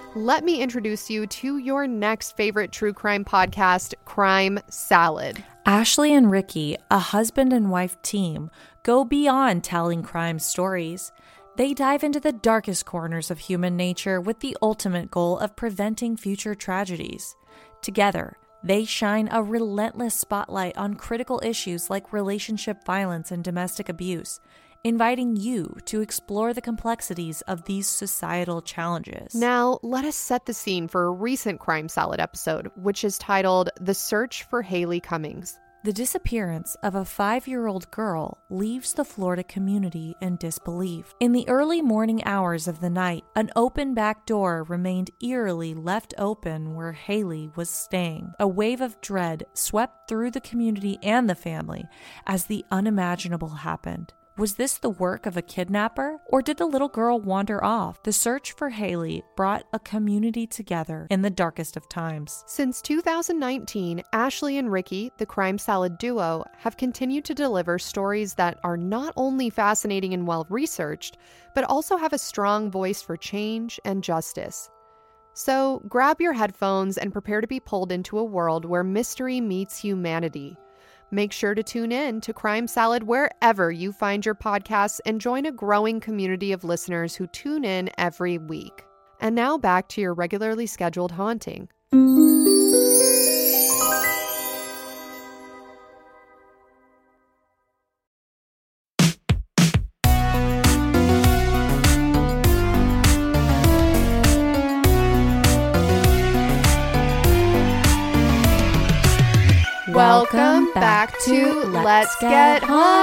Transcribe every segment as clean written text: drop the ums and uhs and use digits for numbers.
let me introduce you to your next favorite true crime podcast, Crime Salad. Ashley and Ricky, a husband and wife team, go beyond telling crime stories. They dive into the darkest corners of human nature with the ultimate goal of preventing future tragedies. Together, they shine a relentless spotlight on critical issues like relationship violence and domestic abuse, inviting you to explore the complexities of these societal challenges. Now, let us set the scene for a recent Crime Salad episode, which is titled The Search for Haley Cummings. The disappearance of a 5-year-old girl leaves the Florida community in disbelief. In the early morning hours of the night, an open back door remained eerily left open where Haley was staying. A wave of dread swept through the community and the family as the unimaginable happened. Was this the work of a kidnapper, or did the little girl wander off? The search for Haley brought a community together in the darkest of times. Since 2019, Ashley and Ricky, the Crime Salad duo, have continued to deliver stories that are not only fascinating and well-researched, but also have a strong voice for change and justice. So grab your headphones and prepare to be pulled into a world where mystery meets humanity. Make sure to tune in to Crime Salad wherever you find your podcasts and join a growing community of listeners who tune in every week. And now back to your regularly scheduled haunting. Welcome back to Let's Get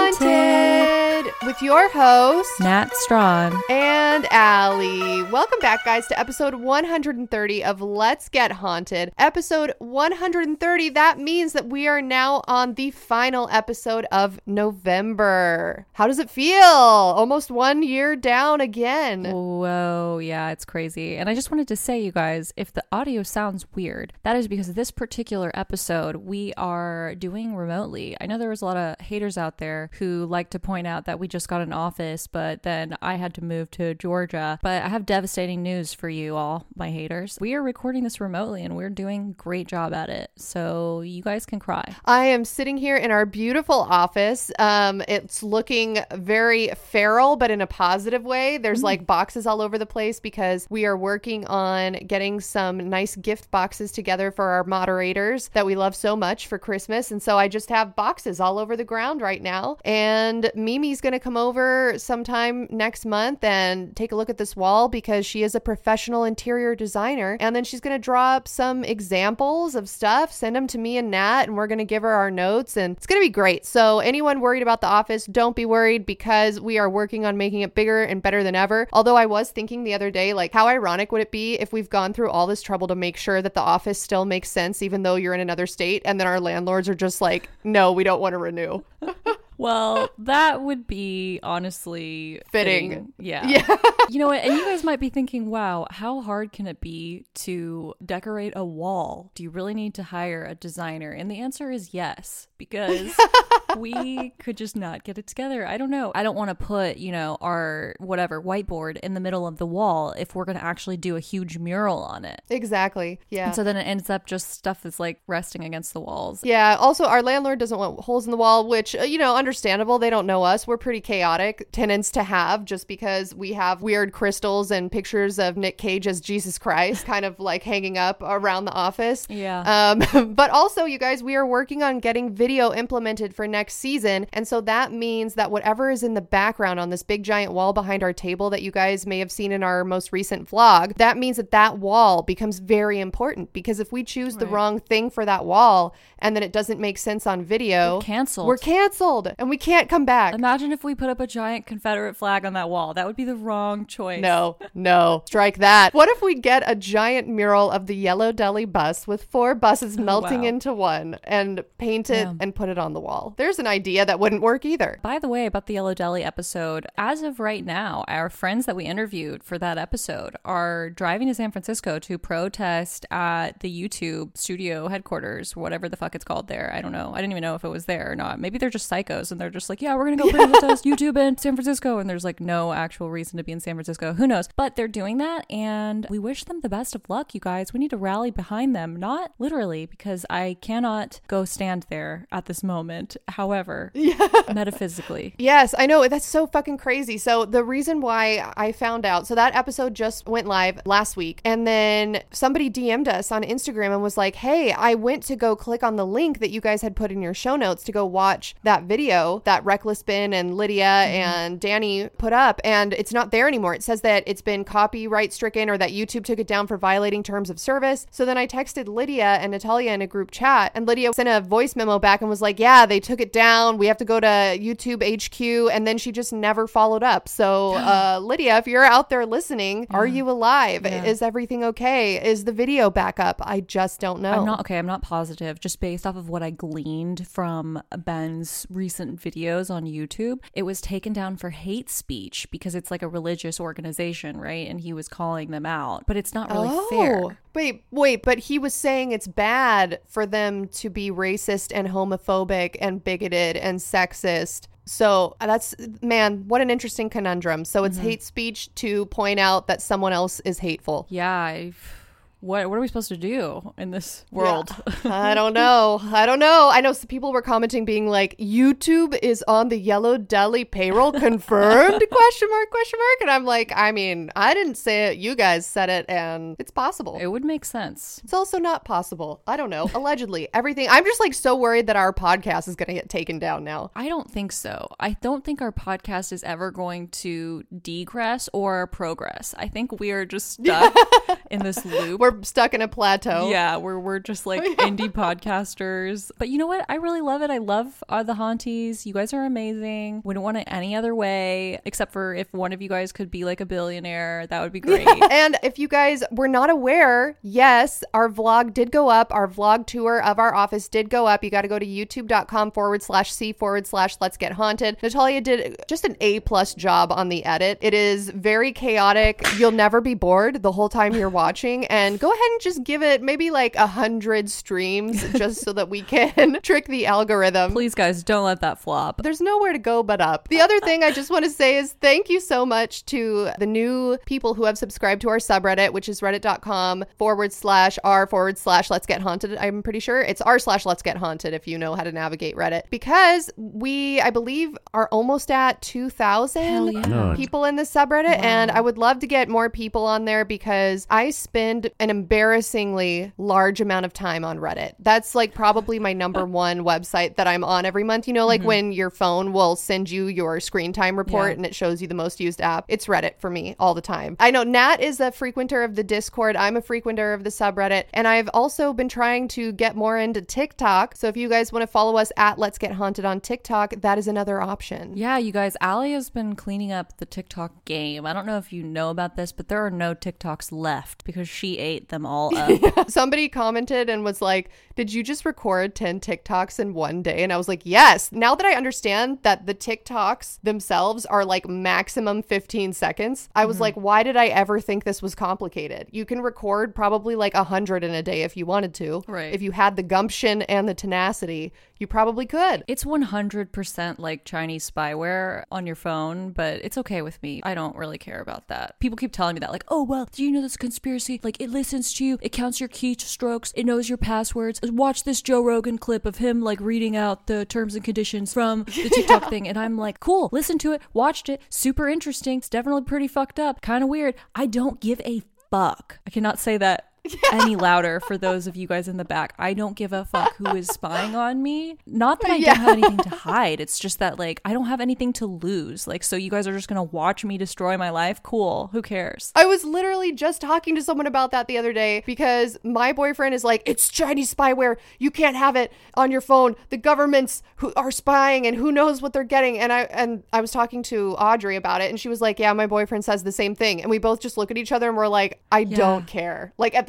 Haunted with your host, Nat Strawn and Allie. Welcome back, guys, to episode 130 of Let's Get Haunted. Episode 130, that means that we are now on the final episode of November. How does it feel? Almost 1 year down again. Whoa, yeah, it's crazy. And I just wanted to say, you guys, if the audio sounds weird, that is because this particular episode we are doing remotely. I know there was a lot of haters out there who like to point out that we just got an office, but then I had to move to Georgia. But I have devastating news for you all, my haters. We are recording this remotely and we're doing a great job at it. So you guys can cry. I am sitting here in our beautiful office. It's looking very feral, but in a positive way. There's like boxes all over the place because we are working on getting some nice gift boxes together for our moderators that we love so much for Christmas. And so I just have boxes all over the ground right now. And Mimi's going to come over sometime next month and take a look at this wall because she is a professional interior designer. And then she's going to draw up some examples of stuff, send them to me and Nat, and we're going to give her our notes. And it's going to be great. So anyone worried about the office, don't be worried because we are working on making it bigger and better than ever. Although I was thinking the other day, like, how ironic would it be if we've gone through all this trouble to make sure that the office still makes sense, even though you're in another state, and then our landlords are just like, no, we don't want to renew. Well, that would be honestly fitting. Yeah. Yeah. You know what? And you guys might be thinking, wow, how hard can it be to decorate a wall? Do you really need to hire a designer? And the answer is yes, because we could just not get it together. I don't know. I don't want to put, our whatever whiteboard in the middle of the wall if we're going to actually do a huge mural on it. Exactly. Yeah. And so then it ends up just stuff that's like resting against the walls. Yeah. Also, our landlord doesn't want holes in the wall, which, understandable. They don't know us. We're pretty chaotic tenants to have just because we have weird crystals and pictures of Nick Cage as Jesus Christ kind of like hanging up around the office. Yeah. But also, you guys, we are working on getting video implemented for next season. And so that means that whatever is in the background on this big giant wall behind our table that you guys may have seen in our most recent vlog, that means that that wall becomes very important because if we choose the wrong thing for that wall and then it doesn't make sense on video, we're canceled and we can't come back. Imagine if we put up a giant Confederate flag on that wall. That would be the wrong choice. No, strike that. What if we get a giant mural of the Yellow Deli bus with 4 buses melting into one and paint it and put it on the wall? there's an idea that wouldn't work either. By the way, about the Yellow Deli episode, as of right now, our friends that we interviewed for that episode are driving to San Francisco to protest at the YouTube studio headquarters, whatever the fuck it's called there. I don't know. I didn't even know if it was there or not. Maybe they're just psychos and they're just like, yeah, we're going to go protest YouTube in San Francisco. And there's like no actual reason to be in San Francisco. Who knows? But they're doing that and we wish them the best of luck, you guys. We need to rally behind them, not literally, because I cannot go stand there at this moment. However, metaphysically. Yes, I know. That's so fucking crazy. So the reason why I found out, so that episode just went live last week. And then somebody DM'd us on Instagram and was like, hey, I went to go click on the link that you guys had put in your show notes to go watch that video that Reckless Bin and Lydia and Danny put up. And it's not there anymore. It says that it's been copyright stricken or that YouTube took it down for violating terms of service. So then I texted Lydia and Natalia in a group chat, and Lydia sent a voice memo back and was like, yeah, they took it down. We have to go to YouTube HQ. And then she just never followed up. So Lydia, if you're out there listening, are you alive? Yeah. Is everything okay? Is the video back up? I just don't know. I'm not positive. Just based off of what I gleaned from Ben's recent videos on YouTube, it was taken down for hate speech because it's like a religious organization, right? And he was calling them out, but it's not really fair. Wait, but he was saying it's bad for them to be racist and homophobic and bigoted and sexist. So that's, man, what an interesting conundrum. So it's hate speech to point out that someone else is hateful. Yeah, what are we supposed to do in this world? Yeah. I don't know. I know some people were commenting being like, YouTube is on the Yellow Deli payroll confirmed? question mark. And I'm like, I mean, I didn't say it. You guys said it and it's possible. It would make sense. It's also not possible. I don't know. Allegedly, everything. I'm just like so worried that our podcast is going to get taken down now. I don't think so. I don't think our podcast is ever going to degress or progress. I think we are just stuck in this loop. We're stuck in a plateau. Yeah, we're just like indie podcasters. But you know what? I really love it. I love the Haunties. You guys are amazing. Wouldn't want it any other way, except for if one of you guys could be like a billionaire. That would be great. And if you guys were not aware, yes, our vlog did go up. Our vlog tour of our office did go up. You got to go to youtube.com/c/let's get haunted. Natalia did just an A+ job on the edit. It is very chaotic. You'll never be bored the whole time you're watching. And go ahead and just give it maybe like 100 streams just so that we can trick the algorithm. Please, guys, don't let that flop. There's nowhere to go but up. The other thing I just want to say is thank you so much to the new people who have subscribed to our subreddit, which is reddit.com/r/let's get haunted. I'm pretty sure it's r/let's get haunted if you know how to navigate Reddit, because we, I believe, are almost at 2,000 people in the subreddit. Wow. And I would love to get more people on there because I spend an embarrassingly large amount of time on Reddit. That's like probably my number one website that I'm on every month. You know, like when your phone will send you your screen time report and it shows you the most used app. It's Reddit for me all the time. I know Nat is a frequenter of the Discord. I'm a frequenter of the subreddit. And I've also been trying to get more into TikTok. So if you guys want to follow us at Let's Get Haunted on TikTok, that is another option. Yeah, you guys, Allie has been cleaning up the TikTok game. I don't know if you know about this, but there are no TikToks left because she ate them all up. Somebody commented and was like, did you just record 10 TikToks in one day? And I was like, yes. Now that I understand that the TikToks themselves are like maximum 15 seconds, I was like, why did I ever think this was complicated? You can record probably like 100 in a day if you wanted to. Right. If you had the gumption and the tenacity, you probably could. It's 100% like Chinese spyware on your phone, but it's okay with me. I don't really care about that. People keep telling me that, like, oh, well, do you know this conspiracy? Like, it listens to you, it counts your keystrokes, it knows your passwords. Watch this Joe Rogan clip of him, like, reading out the terms and conditions from the TikTok thing. And I'm like, cool, listen to it, watched it, super interesting. It's definitely pretty fucked up, kind of weird. I don't give a fuck. I cannot say that any louder for those of you guys in the back. I don't give a fuck who is spying on me. Not that I don't have anything to hide. It's just that, like, I don't have anything to lose. Like, so you guys are just gonna watch me destroy my life? Cool. Who cares? I was literally just talking to someone about that the other day because my boyfriend is like, it's Chinese spyware. You can't have it on your phone. The governments who are spying and who knows what they're getting. And I was talking to Audrey about it and she was like, yeah, my boyfriend says the same thing. And we both just look at each other and we're like, I don't care. Like, at the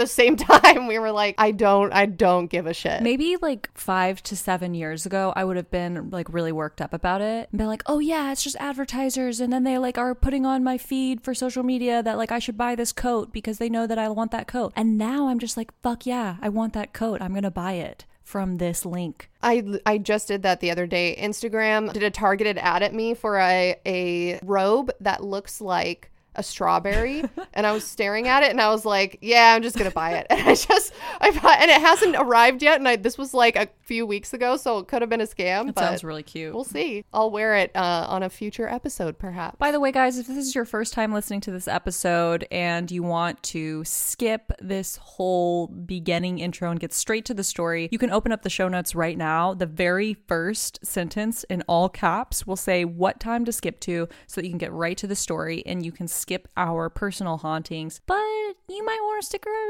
the same time, we were like, I don't give a shit. Maybe like 5 to 7 years ago, I would have been like really worked up about it and been like, oh yeah, it's just advertisers. And then they like are putting on my feed for social media that like I should buy this coat because they know that I want that coat. And now I'm just like, fuck yeah, I want that coat. I'm going to buy it from this link. I just did that the other day. Instagram did a targeted ad at me for a robe that looks like a strawberry, and I was staring at it and I was like, yeah, I'm just gonna buy it. And I bought, and it hasn't arrived yet, and this was like a few weeks ago, so it could have been a scam. It sounds really cute. We'll see. I'll wear it on a future episode perhaps. By the way, guys, if this is your first time listening to this episode and you want to skip this whole beginning intro and get straight to the story, you can open up the show notes right now. The very first sentence in all caps will say what time to skip to so that you can get right to the story and you can skip our personal hauntings, but you might want to stick around.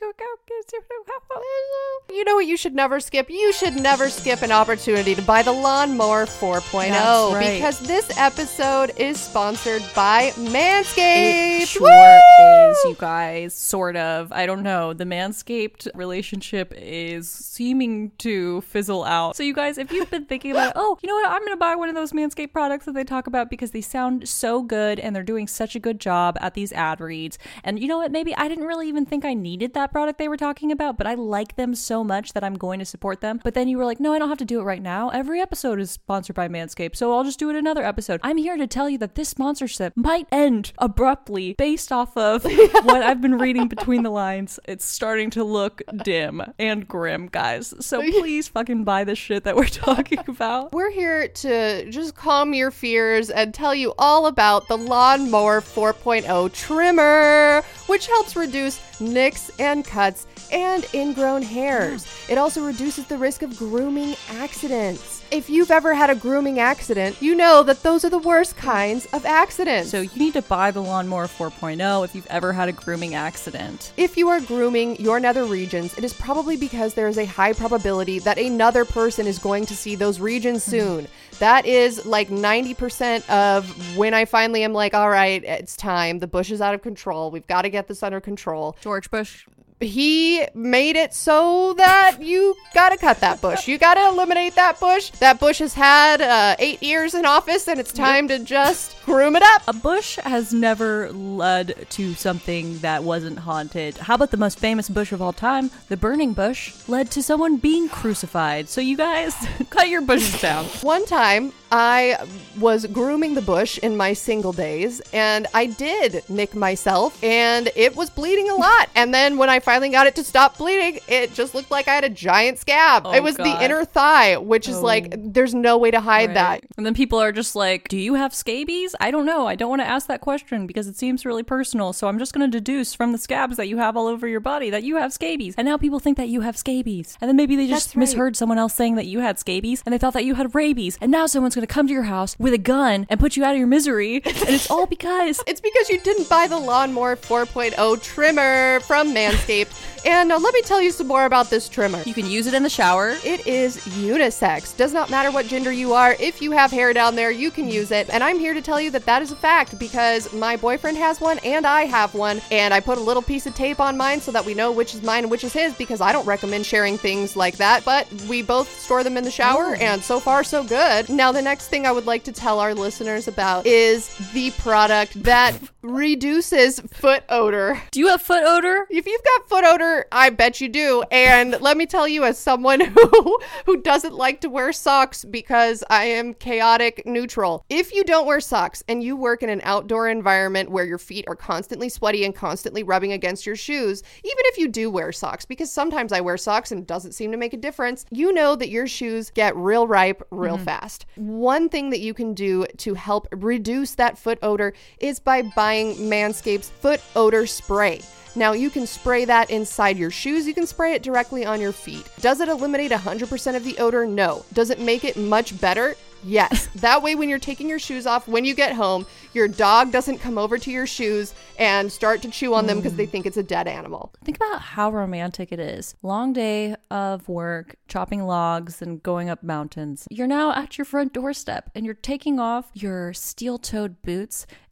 You know what you should never skip? You should never skip an opportunity to buy the Lawnmower 4.0. That's right. Because this episode is sponsored by Manscaped. It sure is, you guys. Sort of. I don't know. The Manscaped relationship is seeming to fizzle out. So you guys, if you've been thinking about, oh, you know what? I'm going to buy one of those Manscaped products that they talk about because they sound so good and they're doing such a good job at these ad reads. And you know what? Maybe I didn't really even think I needed that product they were talking about, but I like them so much that I'm going to support them. But then you were like, no, I don't have to do it right now. Every episode is sponsored by Manscaped, so I'll just do it another episode. I'm here to tell you that this sponsorship might end abruptly based off of what I've been reading between the lines. It's starting to look dim and grim, guys. So please fucking buy this shit that we're talking about. We're here to just calm your fears and tell you all about the Lawnmower 4.0 trimmer, which helps reduce nicks and cuts and ingrown hairs. It also reduces the risk of grooming accidents. If you've ever had a grooming accident, you know that those are the worst kinds of accidents. So you need to buy the Lawnmower 4.0 if you've ever had a grooming accident. If you are grooming your nether regions, it is probably because there is a high probability that another person is going to see those regions soon. That is like 90% of when I finally am like, all right, it's time. The bush is out of control. We've got to get this under control. George Bush. He made it so that you gotta cut that bush. You gotta eliminate that bush. That bush has had 8 years in office, and it's time to just groom it up. A bush has never led to something that wasn't haunted. How about the most famous bush of all time? The burning bush led to someone being crucified. So you guys, cut your bushes down. One time, I was grooming the bush in my single days, and I did nick myself, and it was bleeding a lot. And then when I finally got it to stop bleeding, it just looked like I had a giant scab. Oh, it was the inner thigh, which is like, there's no way to hide that. And then people are just like, do you have scabies? I don't know. I don't want to ask that question because it seems really personal. So I'm just going to deduce from the scabs that you have all over your body that you have scabies. And now people think that you have scabies. And then maybe they just misheard someone else saying that you had scabies and they thought that you had rabies. And now someone's going to come to your house with a gun and put you out of your misery. And it's all because... It's because you didn't buy the Lawnmower 4.0 trimmer from Manscaped. And let me tell you some more about this trimmer. You can use it in the shower. It is unisex. Does not matter what gender you are. If you have hair down there, you can use it. And I'm here to tell you that that is a fact because my boyfriend has one and I have one. And I put a little piece of tape on mine so that we know which is mine and which is his because I don't recommend sharing things like that. But we both store them in the shower and so far so good. Now, the next thing I would like to tell our listeners about is the product that reduces foot odor. Do you have foot odor? If you've got foot odor, I bet you do. And let me tell you, as someone who doesn't like to wear socks because I am chaotic neutral, if you don't wear socks and you work in an outdoor environment where your feet are constantly sweaty and constantly rubbing against your shoes, even if you do wear socks, because sometimes I wear socks and it doesn't seem to make a difference, you know that your shoes get real ripe real fast. One thing that you can do to help reduce that foot odor is by buying Manscaped's foot odor spray. Now, you can spray that inside your shoes. You can spray it directly on your feet. Does it eliminate 100% of the odor? No. Does it make it much better? Yes. That way, when you're taking your shoes off, when you get home, your dog doesn't come over to your shoes and start to chew on them because they think it's a dead animal. Think about how romantic it is. Long day of work, chopping logs and going up mountains. You're now at your front doorstep and you're taking off your steel-toed boots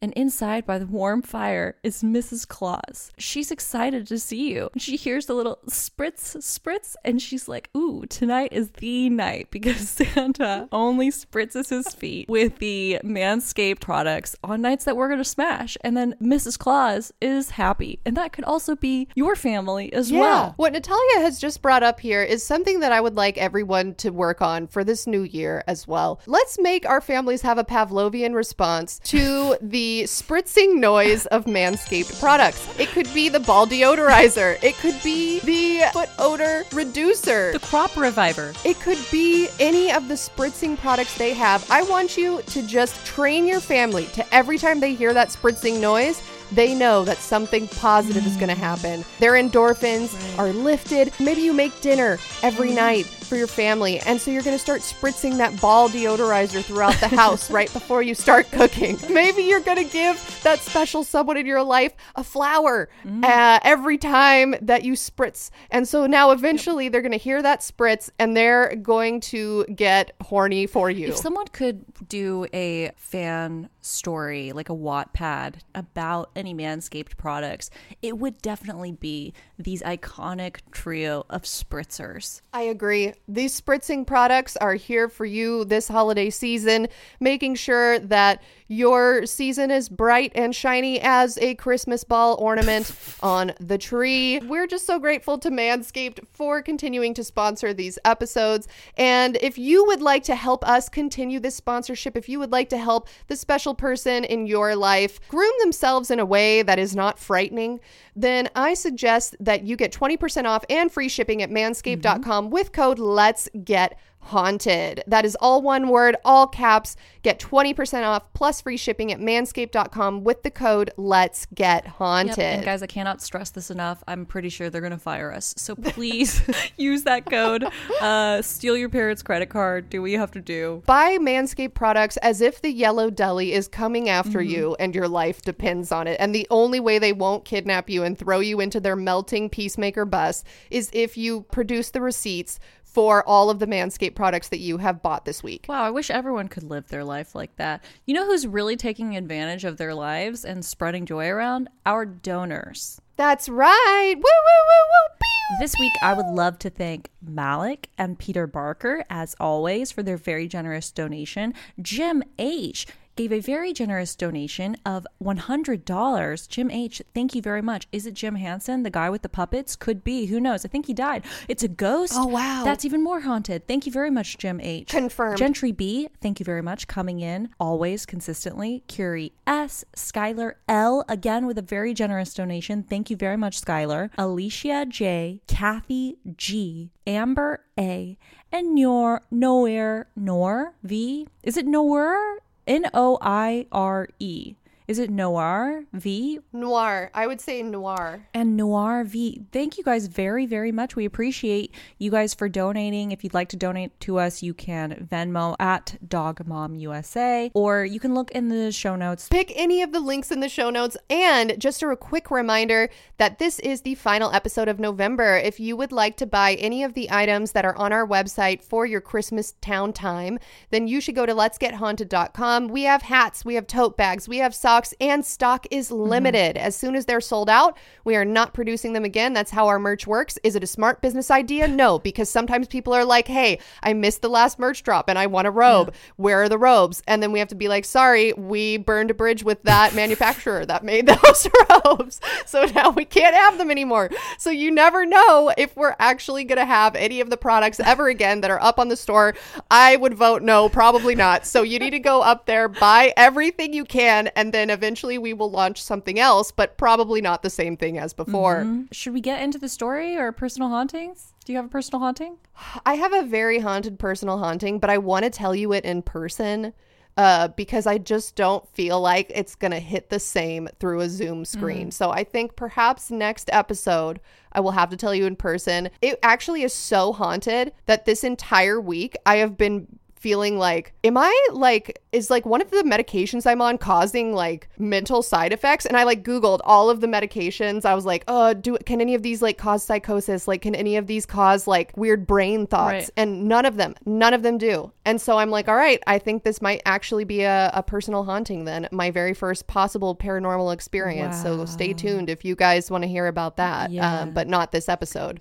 and inside by the warm fire is Mrs. Claus. She's excited to see you. She hears the little spritz, spritz, and she's like, ooh, tonight is the night because Santa only spritzes his feet with the Manscaped products on nights that we're going to smash. And then Mrs. Claus is happy. And that could also be your family as well. What Natalia has just brought up here is something that I would like everyone to work on for this new year as well. Let's make our families have a Pavlovian response to the spritzing noise of Manscaped products. It could be the ball deodorizer. It could be the foot odor reducer. The crop reviver. It could be any of the spritzing products they have. I want you to just train your family to every time they hear that spritzing noise, they know that something positive is going to happen. Their endorphins are lifted. Maybe you make dinner every night for your family, and so you're going to start spritzing that ball deodorizer throughout the house right before you start cooking. Maybe you're going to give that special someone in your life a flower every time that you spritz. And so now eventually they're going to hear that spritz and they're going to get horny for you. If someone could do a fan story, like a Wattpad, about any Manscaped products, it would definitely be these iconic trio of spritzers. I agree. These spritzing products are here for you this holiday season, making sure that your season is bright and shiny as a Christmas ball ornament on the tree. We're just so grateful to Manscaped for continuing to sponsor these episodes. And if you would like to help us continue this sponsorship, if you would like to help the special person in your life groom themselves in a way that is not frightening, then I suggest that you get 20% off and free shipping at manscaped.com with code Let's Get Haunted. That is all one word, all caps. Get 20% off plus free shipping at manscaped.com with the code Let's Get Haunted. Yep. And guys, I cannot stress this enough. I'm pretty sure they're going to fire us. So please use that code. Steal your parents' credit card. Do what you have to do. Buy Manscaped products as if the yellow deli is coming after you and your life depends on it. And the only way they won't kidnap you and throw you into their melting peacemaker bus is if you produce the receipts for all of the Manscaped products that you have bought this week. Wow, I wish everyone could live their life like that. You know who's really taking advantage of their lives and spreading joy around? Our donors. That's right. Woo, woo, woo, woo. Pew, this week, I would love to thank Malik and Peter Barker, as always, for their very generous donation. Jim H. gave a very generous donation of $100. Jim H., thank you very much. Is it Jim Hansen, the guy with the puppets? Could be. Who knows? I think he died. It's a ghost. Oh, wow. That's even more haunted. Thank you very much, Jim H. Confirmed. Gentry B., thank you very much. Coming in, always, consistently. Curie S., Skylar L., again with a very generous donation. Thank you very much, Skylar. Alicia J., Kathy G., Amber A., and Nor V. Is it Noir? Noire. Is it Noir V? Noir. I would say Noir. And Noir V. Thank you guys very, very much. We appreciate you guys for donating. If you'd like to donate to us, you can Venmo at DogMomUSA, or you can look in the show notes. Pick any of the links in the show notes. And just a quick reminder that this is the final episode of November. If you would like to buy any of the items that are on our website for your Christmas town time, then you should go to letsgethaunted.com. We have hats, we have tote bags, we have socks, and stock is limited. As soon as they're sold out, we are not producing them again. That's how our merch works. Is it a smart business idea? No, because sometimes people are like, hey, I missed the last merch drop and I want a robe. Yeah. Where are the robes? And then we have to be like, sorry, we burned a bridge with that manufacturer that made those robes. So now we can't have them anymore. So you never know if we're actually going to have any of the products ever again that are up on the store. I would vote no, probably not. So you need to go up there, buy everything you can, and then eventually we will launch something else, but probably not the same thing as before. Mm-hmm. Should we get into the story or personal hauntings? Do you have a personal haunting? I have a very haunted personal haunting, but I want to tell you it in person because I just don't feel like it's going to hit the same through a Zoom screen. So I think perhaps next episode, I will have to tell you in person. It actually is so haunted that this entire week I have been feeling like, am I like is like one of the medications I'm on causing like mental side effects? And I like Googled all of the medications. I was like, oh, can any of these like cause psychosis? Like, can any of these cause like weird brain thoughts? Right. And none of them do. And so I'm like, all right, I think this might actually be a personal haunting then, my very first possible paranormal experience. So stay tuned if you guys want to hear about that, but not this episode.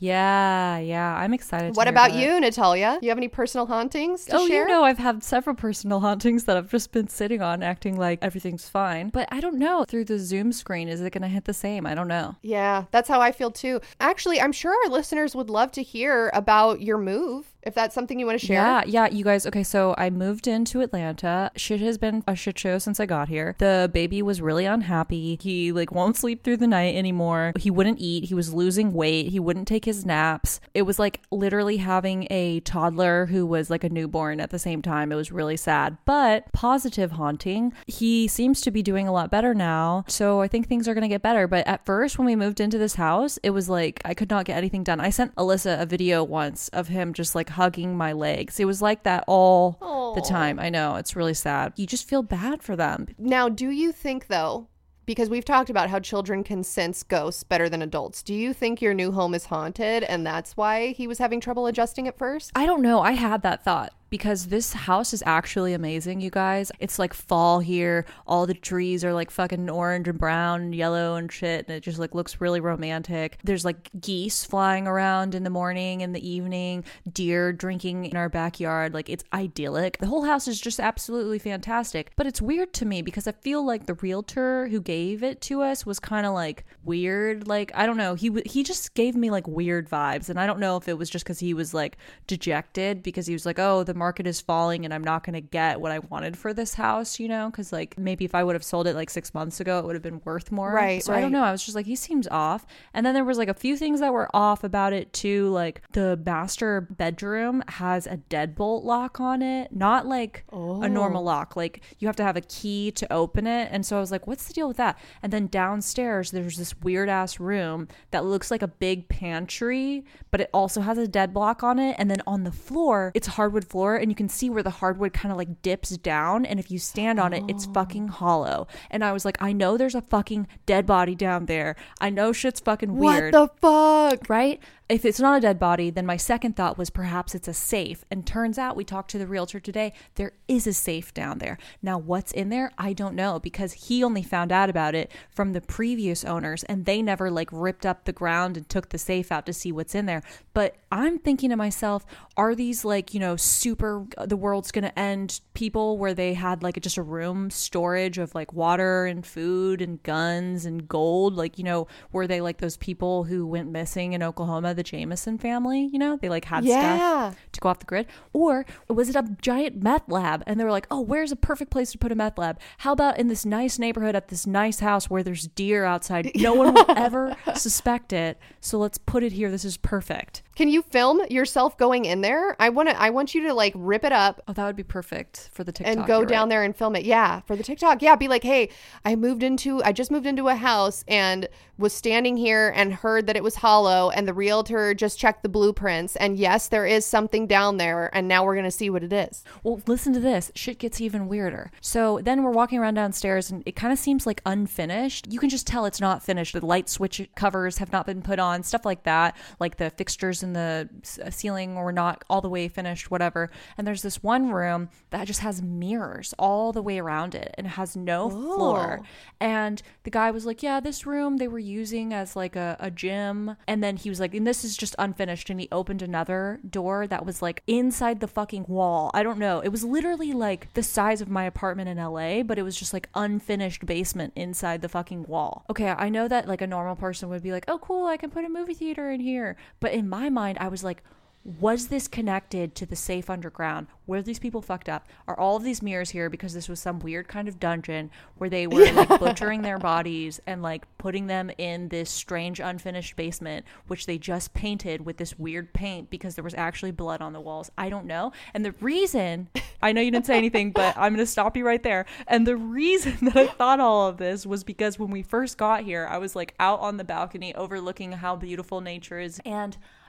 Yeah, I'm excited. What about you, Natalia? You have any personal hauntings to share? You know, I've had several personal hauntings that I've just been sitting on acting like everything's fine. But I don't know, through the Zoom screen, is it going to hit the same? I don't know. Yeah, that's how I feel too. Actually, I'm sure our listeners would love to hear about your move, if that's something you want to share. Yeah, you guys. Okay, so I moved into Atlanta. Shit has been a shit show since I got here. The baby was really unhappy. He like won't sleep through the night anymore. He wouldn't eat. He was losing weight. He wouldn't take his naps. It was like literally having a toddler who was like a newborn at the same time. It was really sad, but positive haunting. He seems to be doing a lot better now. So I think things are going to get better. But at first, when we moved into this house, it was like I could not get anything done. I sent Alyssa a video once of him just like hugging my legs. It was like that all the time. I know, it's really sad. You just feel bad for them. Now, do you think though, because we've talked about how children can sense ghosts better than adults, do you think your new home is haunted and that's why he was having trouble adjusting at first? I don't know. I had that thought. Because this house is actually amazing, you guys. It's like fall here. All the trees are like fucking orange and brown and yellow and shit. And it just like looks really romantic. There's like geese flying around in the morning and the evening. Deer drinking in our backyard. Like it's idyllic. The whole house is just absolutely fantastic. But it's weird to me because I feel like the realtor who gave it to us was kind of like weird. Like, I don't know. He just gave me like weird vibes. And I don't know if it was just because he was like dejected because he was like, oh, the market is falling and I'm not going to get what I wanted for this house, you know, because like maybe if I would have sold it like 6 months ago, it would have been worth more. Right. So I don't know. I was just like, he seems off. And then there was like a few things that were off about it too. Like the master bedroom has a deadbolt lock on it, not like a normal lock. Like you have to have a key to open it. And so I was like, what's the deal with that? And then downstairs, there's this weird ass room that looks like a big pantry, but it also has a dead block on it. And then on the floor, it's hardwood floor. And you can see where the hardwood kind of like dips down. And if you stand on it, it's fucking hollow. And I was like, I know there's a fucking dead body down there. I know shit's fucking weird. What the fuck? Right? If it's not a dead body, then my second thought was perhaps it's a safe. And turns out, we talked to the realtor today, there is a safe down there. Now, what's in there? I don't know, because he only found out about it from the previous owners and they never like ripped up the ground and took the safe out to see what's in there. But I'm thinking to myself, are these like, you know, super, the world's going to end people where they had like just a room storage of like water and food and guns and gold? Like, you know, were they like those people who went missing in Oklahoma, the Jameson family, you know, they like had stuff to go off the grid? Or was it a giant meth lab and they were like, oh, where's a perfect place to put a meth lab? How about in this nice neighborhood at this nice house where there's deer outside? No one will ever suspect it, so let's put it here. This is perfect. Can you film yourself going in there? I want you to like rip it up. Oh, that would be perfect for the TikTok. And go down there and film it. Yeah, for the TikTok. Yeah, be like, hey, I just moved into a house and was standing here and heard that it was hollow and the realtor just checked the blueprints and yes, there is something down there and now we're going to see what it is. Well, listen to this. Shit gets even weirder. So then we're walking around downstairs and it kind of seems like unfinished. You can just tell it's not finished. The light switch covers have not been put on, stuff like that. Like the fixtures in the ceiling were not all the way finished, whatever. And there's this one room that just has mirrors all the way around it and it has no floor. And the guy was like, yeah, this room they were using as like a gym. And then he was like, and this is just unfinished. And he opened another door that was like inside the fucking wall. I don't know. It was literally like the size of my apartment in LA, but it was just like unfinished basement inside the fucking wall. Okay, I know that like a normal person would be like, oh cool, I can put a movie theater in here. But in my mind, I was like, was this connected to the safe underground? Were these people fucked up? Are all of these mirrors here because this was some weird kind of dungeon where they were like butchering their bodies and like putting them in this strange unfinished basement, which they just painted with this weird paint because there was actually blood on the walls? I don't know. And the reason, I know you didn't say anything, but I'm going to stop you right there. And the reason that I thought all of this was because when we first got here, I was like out on the balcony overlooking how beautiful nature is. And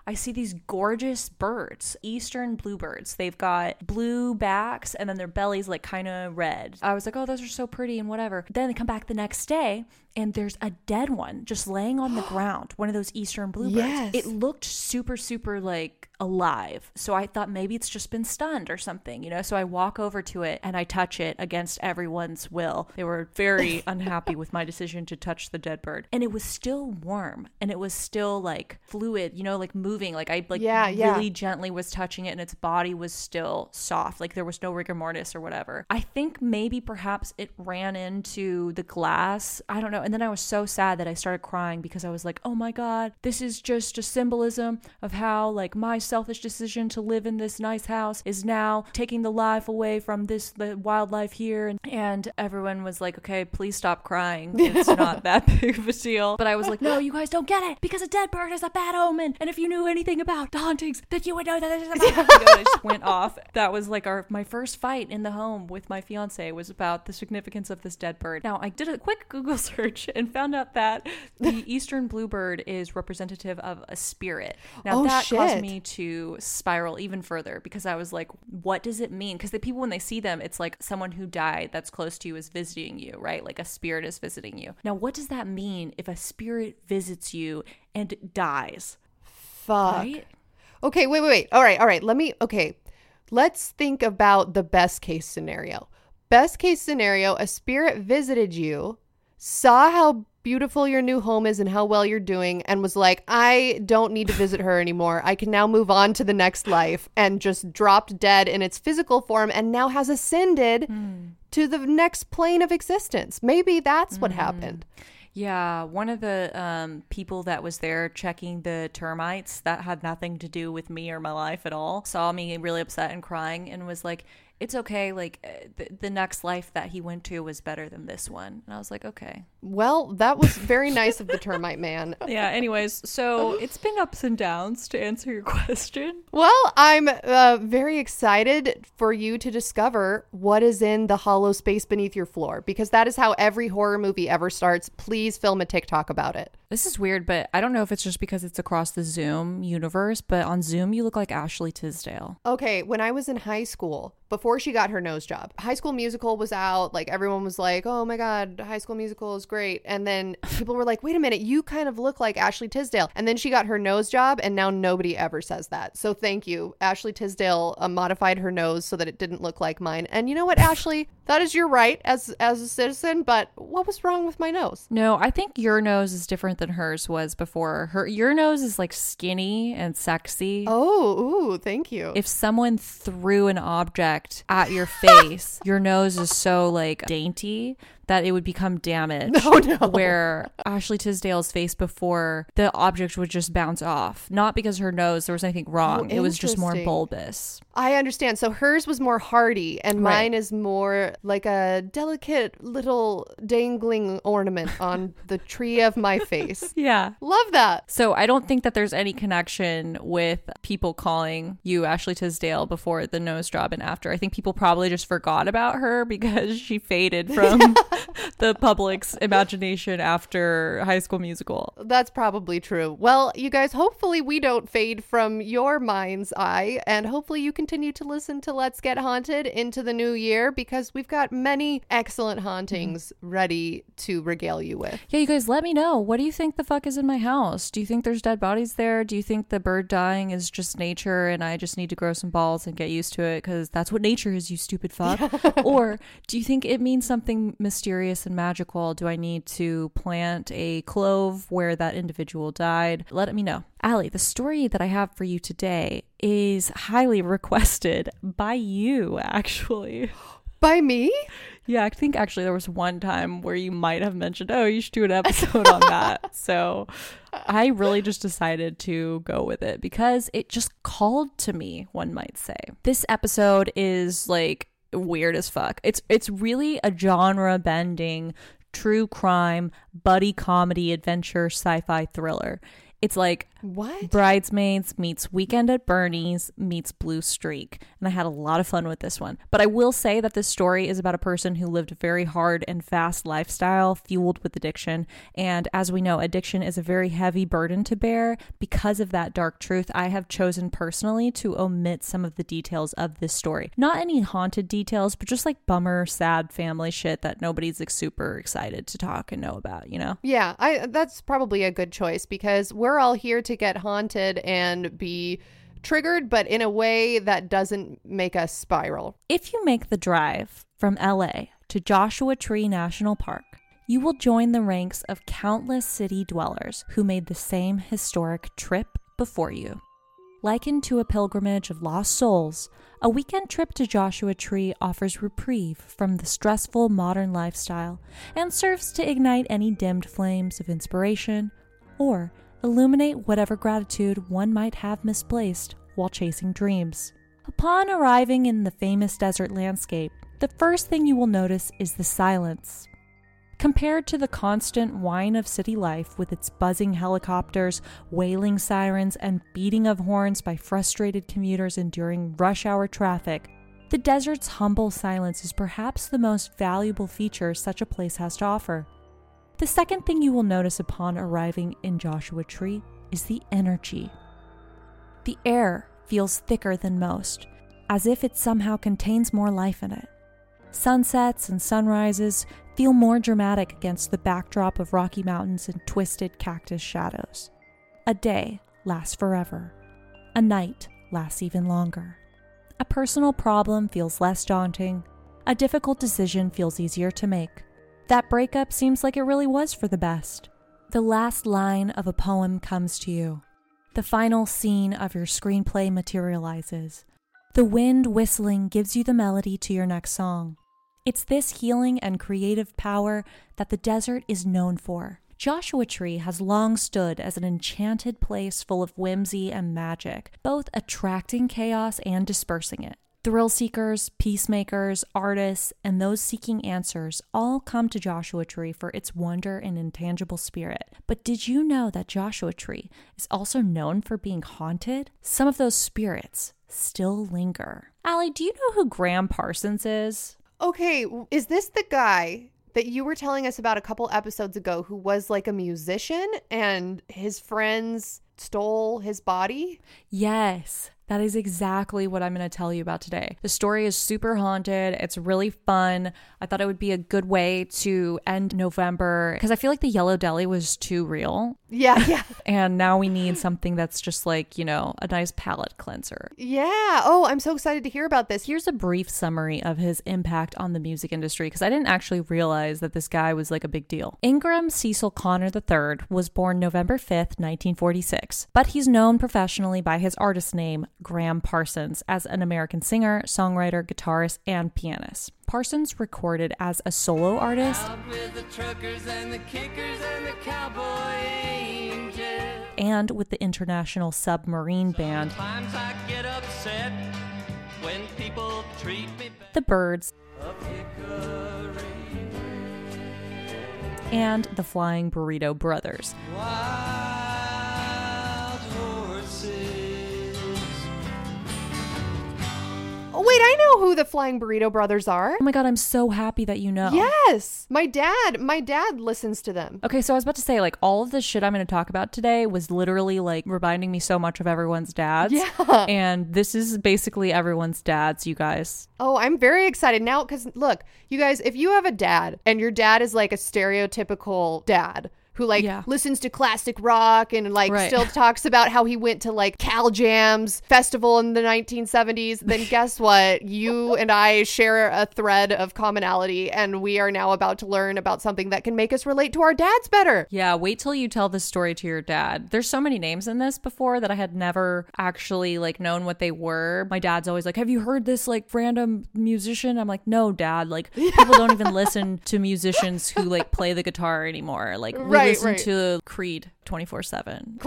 I see these gorgeous birds, eastern bluebirds. They've got blue backs and then their belly's like kind of red. I was like, oh, those are so pretty and whatever. Then they come back the next day and there's a dead one just laying on the ground, one of those eastern bluebirds. Yes. It looked super, super like alive. So I thought maybe it's just been stunned or something, you know? So I walk over to it and I touch it against everyone's will. They were very unhappy with my decision to touch the dead bird. And it was still warm and it was still like fluid, you know, like moving. Like I really gently was touching it and its body was still soft. Like there was no rigor mortis or whatever. I think maybe perhaps it ran into the glass. I don't know. And then I was so sad that I started crying because I was like, oh my God, this is just a symbolism of how like my selfish decision to live in this nice house is now taking the life away from the wildlife here. And everyone was like, okay, please stop crying. It's not that big of a deal. But I was like, no, you guys don't get it because a dead bird is a bad omen. And if you knew anything about the hauntings, then you would know that it is a bad I just went off. That was like my first fight in the home with my fiance was about the significance of this dead bird. Now, I did a quick Google search and found out that the eastern bluebird is representative of a spirit. Now, caused me to spiral even further because I was like, what does it mean? Because the people, when they see them, it's like someone who died that's close to you is visiting you, right? Like a spirit is visiting you. Now, what does that mean if a spirit visits you and dies? Fuck. Right? Okay, wait. All right. Let's think about the best case scenario. Best case scenario, a spirit visited you, saw how beautiful your new home is and how well you're doing, and was like, I don't need to visit her anymore. I can now move on to the next life, and just dropped dead in its physical form and now has ascended to the next plane of existence. Maybe that's what happened. Yeah, one of the people that was there checking the termites that had nothing to do with me or my life at all saw me really upset and crying and was like, it's okay, like the next life that he went to was better than this one. And I was like, okay. Well, that was very nice of the termite man. Yeah, anyways, so it's been ups and downs to answer your question. Well, I'm very excited for you to discover what is in the hollow space beneath your floor, because that is how every horror movie ever starts. Please film a TikTok about it. This is weird, but I don't know if it's just because it's across the Zoom universe, but on Zoom, you look like Ashley Tisdale. Okay, when I was in high school, before she got her nose job, High School Musical was out. Like, everyone was like, oh my God, High School Musical is great. And then people were like, wait a minute, you kind of look like Ashley Tisdale. And then she got her nose job, and now nobody ever says that. So thank you. Ashley Tisdale modified her nose so that it didn't look like mine. And you know what, Ashley? That is your right as a citizen, but what was wrong with my nose? No, I think your nose is different than hers was before. Your nose is like skinny and sexy. Oh, ooh, thank you. If someone threw an object at your face, your nose is so like dainty that it would become damaged. Oh, no. Where Ashley Tisdale's face before, the object would just bounce off. Not because her nose, there was anything wrong. Oh, it was just more interesting. bulbous. I understand. So hers was more hardy, and mine is more like a delicate little dangling ornament on the tree of my face. Yeah. Love that. So I don't think that there's any connection with people calling you Ashley Tisdale before the nose job and after. I think people probably just forgot about her because she faded from the public's imagination after High School Musical. That's probably true. Well, you guys, hopefully we don't fade from your mind's eye, and hopefully you continue to listen to Let's Get Haunted into the new year, because we've got many excellent hauntings ready to regale you with. Yeah, you guys, let me know. What do you think the fuck is in my house? Do you think there's dead bodies there? Do you think the bird dying is just nature and I just need to grow some balls and get used to it because that's what nature is, you stupid fuck? Or do you think it means something mysterious and magical? Do I need to plant a clove where that individual died? Let me know. Allie, the story that I have for you today is highly requested by you, actually. By me? Yeah, I think actually there was one time where you might have mentioned, oh, you should do an episode on that. So I really just decided to go with it because it just called to me, one might say. This episode is like weird as fuck. It's really a genre bending true crime buddy comedy adventure sci-fi thriller. It's like What? Bridesmaids meets Weekend at Bernie's meets Blue Streak. And I had a lot of fun with this one. But I will say that this story is about a person who lived a very hard and fast lifestyle fueled with addiction. And as we know, addiction is a very heavy burden to bear. Because of that dark truth, I have chosen personally to omit some of the details of this story. Not any haunted details, but just like bummer, sad family shit that nobody's like super excited to talk and know about, you know? Yeah, that's probably a good choice because we're all here to get haunted and be triggered, but in a way that doesn't make us spiral. If you make the drive from LA to Joshua Tree National Park, you will join the ranks of countless city dwellers who made the same historic trip before you. Likened to a pilgrimage of lost souls, a weekend trip to Joshua Tree offers reprieve from the stressful modern lifestyle and serves to ignite any dimmed flames of inspiration or illuminate whatever gratitude one might have misplaced while chasing dreams. Upon arriving in the famous desert landscape, the first thing you will notice is the silence. Compared to the constant whine of city life with its buzzing helicopters, wailing sirens, and beating of horns by frustrated commuters enduring rush hour traffic, the desert's humble silence is perhaps the most valuable feature such a place has to offer. The second thing you will notice upon arriving in Joshua Tree is the energy. The air feels thicker than most, as if it somehow contains more life in it. Sunsets and sunrises feel more dramatic against the backdrop of Rocky Mountains and twisted cactus shadows. A day lasts forever. A night lasts even longer. A personal problem feels less daunting. A difficult decision feels easier to make. That breakup seems like it really was for the best. The last line of a poem comes to you. The final scene of your screenplay materializes. The wind whistling gives you the melody to your next song. It's this healing and creative power that the desert is known for. Joshua Tree has long stood as an enchanted place full of whimsy and magic, both attracting chaos and dispersing it. Thrill seekers, peacemakers, artists, and those seeking answers all come to Joshua Tree for its wonder and intangible spirit. But did you know that Joshua Tree is also known for being haunted? Some of those spirits still linger. Allie, do you know who Graham Parsons is? Okay, is this the guy that you were telling us about a couple episodes ago who was like a musician and his friends stole his body? Yes. That is exactly what I'm going to tell you about today. The story is super haunted. It's really fun. I thought it would be a good way to end November because I feel like the Yellow Deli was too real. Yeah. And now we need something that's just like, you know, a nice palate cleanser. Yeah. Oh, I'm so excited to hear about this. Here's a brief summary of his impact on the music industry because I didn't actually realize that this guy was like a big deal. Ingram Cecil Connor III was born November 5th, 1946, but he's known professionally by his artist name, Graham Parsons, as an American singer, songwriter, guitarist, and pianist. Parsons recorded as a solo artist and with the International Submarine Band, the Byrds, and the Flying Burrito Brothers. Oh, wait, I know who the Flying Burrito Brothers are. Oh my God, I'm so happy that you know. Yes. My dad listens to them. Okay, so I was about to say, like, all of the shit I'm going to talk about today was literally, like, reminding me so much of everyone's dads. Yeah. And this is basically everyone's dads, you guys. Oh, I'm very excited now because, look, you guys, if you have a dad and your dad is like a stereotypical dad who like listens to classic rock and like still talks about how he went to like Cal Jam's festival in the 1970s, then guess what? You and I share a thread of commonality and we are now about to learn about something that can make us relate to our dads better. Yeah, wait till you tell this story to your dad. There's so many names in this before that I had never actually like known what they were. My dad's always like, have you heard this like random musician? I'm like, no, Dad. Like people don't even listen to musicians who like play the guitar anymore. Like listen to Creed 24/7.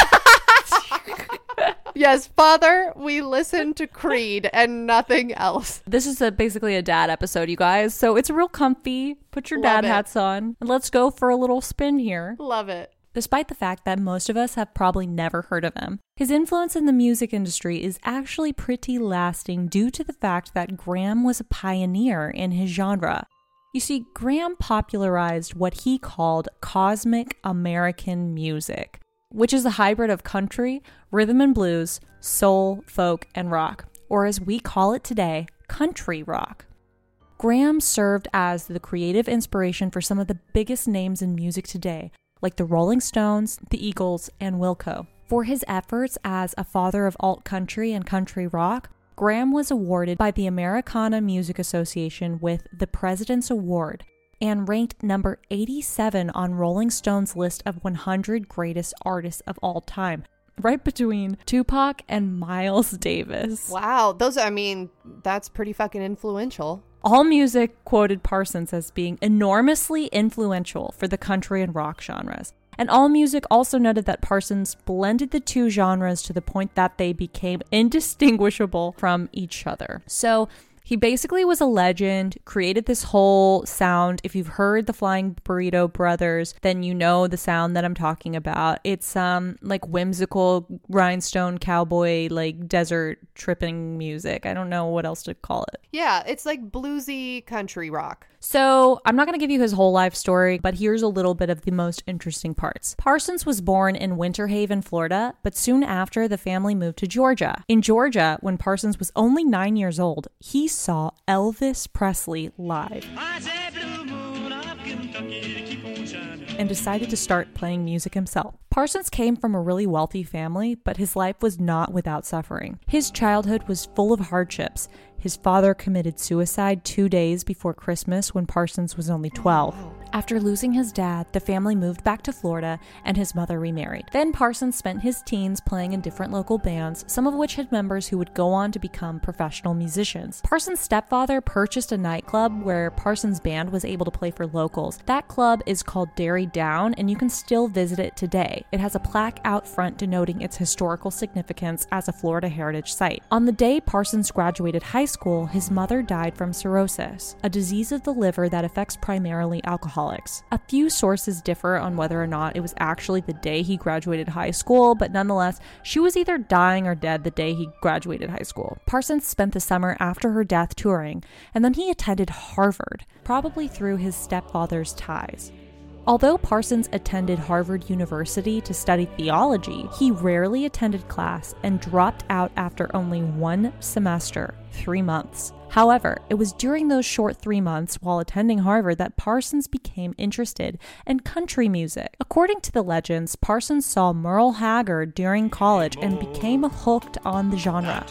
Yes, Father, we listen to Creed and nothing else. This is basically a dad episode, you guys. So it's real comfy. Put your dad hats on and let's go for a little spin here. Love it. despite the fact that most of us have probably never heard of him. His influence in the music industry is actually pretty lasting due to the fact that Graham was a pioneer in his genre. You see, Graham popularized what he called cosmic American music, which is a hybrid of country, rhythm and blues, soul, folk, and rock, or as we call it today, country rock. Graham served as the creative inspiration for some of the biggest names in music today, like the Rolling Stones, the Eagles, and Wilco. For his efforts as a father of alt country and country rock, Graham was awarded by the Americana Music Association with the President's Award and ranked number 87 on Rolling Stone's list of 100 greatest artists of all time, right between Tupac and Miles Davis. Wow, that's pretty fucking influential. AllMusic quoted Parsons as being enormously influential for the country and rock genres. And AllMusic also noted that Parsons blended the two genres to the point that they became indistinguishable from each other. So he basically was a legend, created this whole sound. If you've heard the Flying Burrito Brothers, then you know the sound that I'm talking about. It's like whimsical rhinestone cowboy, like desert tripping music. I don't know what else to call it. Yeah, it's like bluesy country rock. So I'm not going to give you his whole life story, but here's a little bit of the most interesting parts. Parsons was born in Winter Haven, Florida, but soon after the family moved to Georgia. In Georgia, when Parsons was only 9 years old, he saw Elvis Presley live and decided to start playing music himself. Parsons came from a really wealthy family, but his life was not without suffering. His childhood was full of hardships. His father committed suicide 2 days before Christmas when Parsons was only 12. After losing his dad, the family moved back to Florida and his mother remarried. Then Parsons spent his teens playing in different local bands, some of which had members who would go on to become professional musicians. Parsons' stepfather purchased a nightclub where Parsons' band was able to play for locals. That club is called Derry Down, and you can still visit it today. It has a plaque out front denoting its historical significance as a Florida heritage site. On the day Parsons graduated high school, his mother died from cirrhosis, a disease of the liver that affects primarily alcoholics. A few sources differ on whether or not it was actually the day he graduated high school, but nonetheless, she was either dying or dead the day he graduated high school. Parsons spent the summer after her death touring, and then he attended Harvard, probably through his stepfather's ties. Although Parsons attended Harvard University to study theology, he rarely attended class and dropped out after only one semester, 3 months. However, it was during those short 3 months while attending Harvard that Parsons became interested in country music. According to the legends, Parsons saw Merle Haggard during college and became hooked on the genre.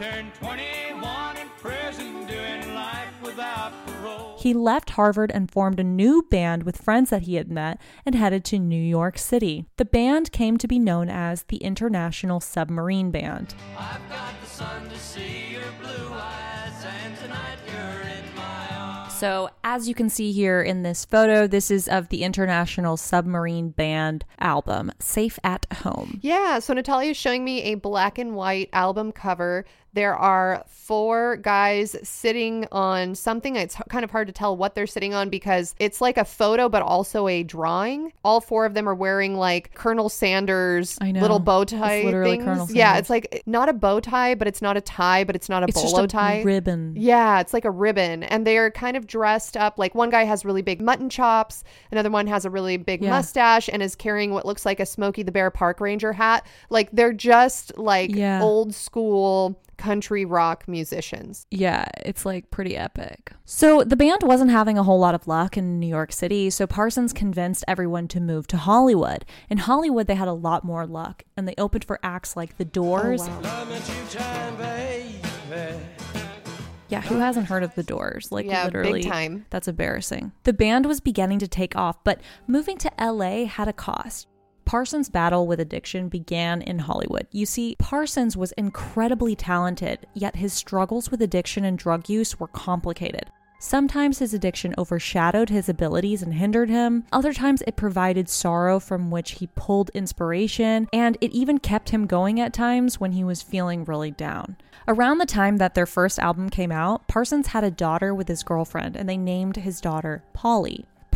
He left Harvard and formed a new band with friends that he had met and headed to New York City. The band came to be known as the International Submarine Band. I've got the sun to see your blue eyes, and tonight you're in my arms. So, as you can see here in this photo, this is of the International Submarine Band album, Safe at Home. Yeah, so Natalia's showing me a black and white album cover. There are 4 guys sitting on something. It's kind of hard to tell what they're sitting on because it's like a photo, but also a drawing. All 4 of them are wearing like Colonel Sanders little bow tie things. Yeah, it's like not a bow tie, but it's not a tie, but it's not a bolo tie. It's just a ribbon. Yeah, it's like a ribbon. And they're kind of dressed up. Like one guy has really big mutton chops. Another one has a really big mustache and is carrying what looks like a Smokey the Bear park ranger hat. Like they're just like old school country rock musicians. Yeah, it's like pretty epic. So the band wasn't having a whole lot of luck in New York City, so Parsons convinced everyone to move to Hollywood. In Hollywood, they had a lot more luck, and they opened for acts like The Doors. Oh, wow. Yeah, who hasn't heard of The Doors? Like, literally, big time. That's embarrassing. The band was beginning to take off, but moving to LA had a cost. Parsons' battle with addiction began in Hollywood. You see, Parsons was incredibly talented, yet his struggles with addiction and drug use were complicated. Sometimes his addiction overshadowed his abilities and hindered him. Other times it provided sorrow from which he pulled inspiration, and it even kept him going at times when he was feeling really down. Around the time that their first album came out, Parsons had a daughter with his girlfriend, and they named his daughter Polly.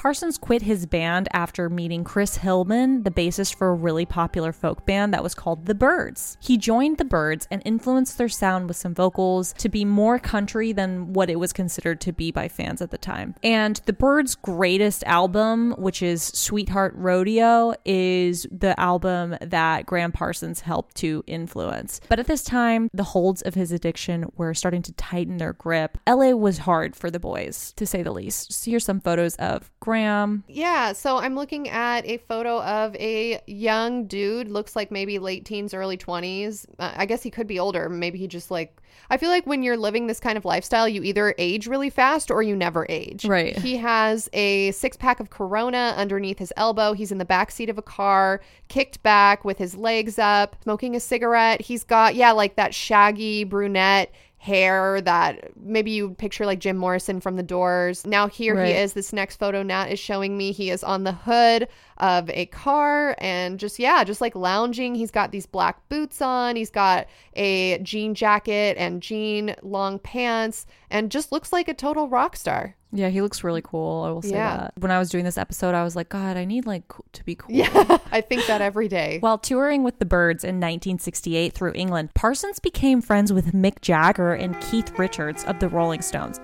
Parsons quit his band after meeting Chris Hillman, the bassist for a really popular folk band that was called The Byrds. He joined The Byrds and influenced their sound with some vocals to be more country than what it was considered to be by fans at the time. And The Byrds' greatest album, which is Sweetheart Rodeo, is the album that Graham Parsons helped to influence. But at this time, the holds of his addiction were starting to tighten their grip. LA was hard for the boys, to say the least. So here's some photos of Graham. Yeah, so I'm looking at a photo of a young dude, looks like maybe late teens, early 20s. I guess he could be older. Maybe he just like, I feel like when you're living this kind of lifestyle, you either age really fast or you never age. Right. He has a 6-pack of Corona underneath his elbow. He's in the back seat of a car, kicked back with his legs up, smoking a cigarette. He's got, like that shaggy brunette hair that maybe you picture like Jim Morrison from The Doors. Now here he is. This next photo Nat is showing me, he is on the hood of a car and just like lounging. He's got these black boots on. He's got a jean jacket and jean long pants and just looks like a total rock star. Yeah, he looks really cool. I will say that. When I was doing this episode, I was like, God, I need like to be cool. Yeah, I think that every day. While touring with the Byrds in 1968 through England, Parsons became friends with Mick Jagger and Keith Richards of the Rolling Stones.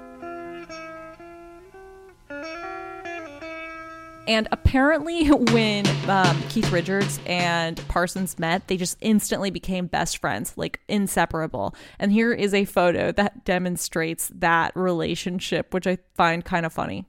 And apparently when Keith Richards and Parsons met, they just instantly became best friends, like inseparable. And here is a photo that demonstrates that relationship, which I find kind of funny.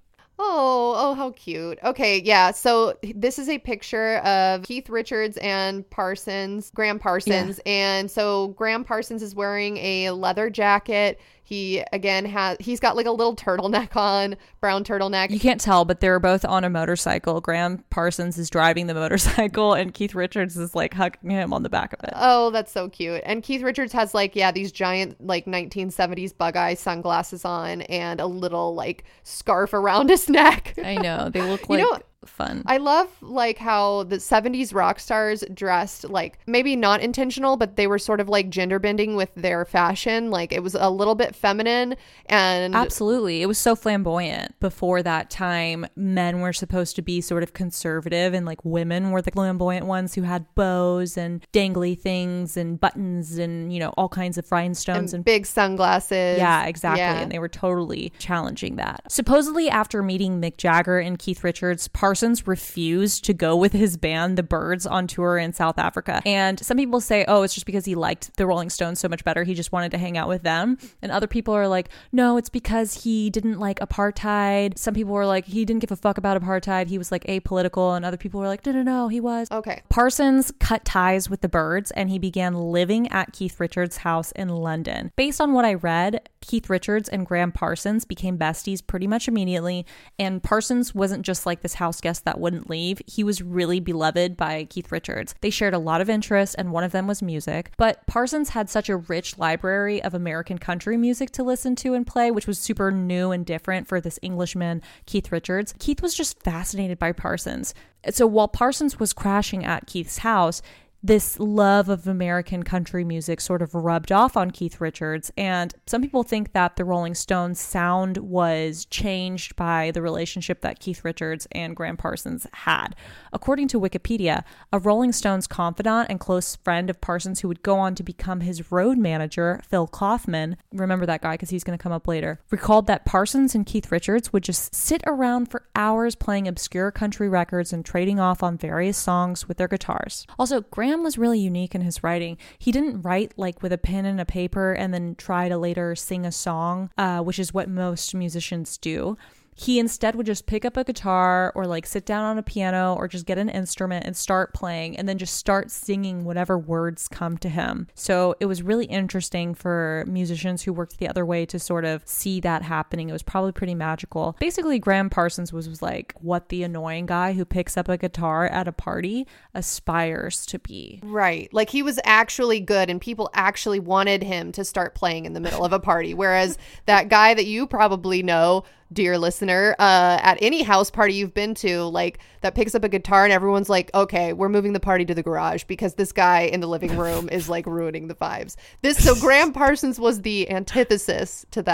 Oh, how cute. Okay, yeah. So this is a picture of Keith Richards and Graham Parsons. Yeah. And so Graham Parsons is wearing a leather jacket. He, again, he's got like a little turtleneck on, brown turtleneck. You can't tell, but they're both on a motorcycle. Graham Parsons is driving the motorcycle and Keith Richards is like hugging him on the back of it. Oh, that's so cute. And Keith Richards has like, these giant like 1970s bug eye sunglasses on and a little like scarf around his neck. I know. They look like fun. I love like how the 70s rock stars dressed like maybe not intentional, but they were sort of like gender bending with their fashion. Like it was a little bit feminine and absolutely. It was so flamboyant. Before that time, men were supposed to be sort of conservative and like women were the flamboyant ones who had bows and dangly things and buttons and, all kinds of rhinestones and big sunglasses. Yeah, exactly. Yeah. And they were totally challenging that. Supposedly after meeting Mick Jagger and Keith Richards, Parsons refused to go with his band, The Byrds, on tour in South Africa. And some people say, oh, it's just because he liked the Rolling Stones so much better. He just wanted to hang out with them. And other people are like, no, it's because he didn't like apartheid. Some people were like, he didn't give a fuck about apartheid. He was like apolitical. And other people were like, no, he was. Okay. Parsons cut ties with the Byrds and he began living at Keith Richards' house in London. Based on what I read, Keith Richards and Graham Parsons became besties pretty much immediately. And Parsons wasn't just like this house guest that wouldn't leave. He was really beloved by Keith Richards. They shared a lot of interests and one of them was music. But Parsons had such a rich library of American country music to listen to and play, which was super new and different for this Englishman, Keith Richards. Keith was just fascinated by Parsons. So while Parsons was crashing at Keith's house, this love of American country music sort of rubbed off on Keith Richards. And some people think that the Rolling Stones sound was changed by the relationship that Keith Richards and Graham Parsons had. According to Wikipedia, a Rolling Stones confidant and close friend of Parsons who would go on to become his road manager, Phil Kaufman, remember that guy because he's going to come up later, recalled that Parsons and Keith Richards would just sit around for hours playing obscure country records and trading off on various songs with their guitars. Also, Graham was really unique in his writing. He didn't write like with a pen and a paper and then try to later sing a song, which is what most musicians do. He instead would just pick up a guitar or like sit down on a piano or just get an instrument and start playing and then just start singing whatever words come to him. So it was really interesting for musicians who worked the other way to sort of see that happening. It was probably pretty magical. Basically, Graham Parsons was like what the annoying guy who picks up a guitar at a party aspires to be. Right. Like he was actually good and people actually wanted him to start playing in the middle of a party. Whereas that guy that you probably know, dear listener, at any house party you've been to, like that picks up a guitar and everyone's like, okay, we're moving the party to the garage because this guy in the living room is like ruining the vibes. So Graham Parsons was the antithesis to that.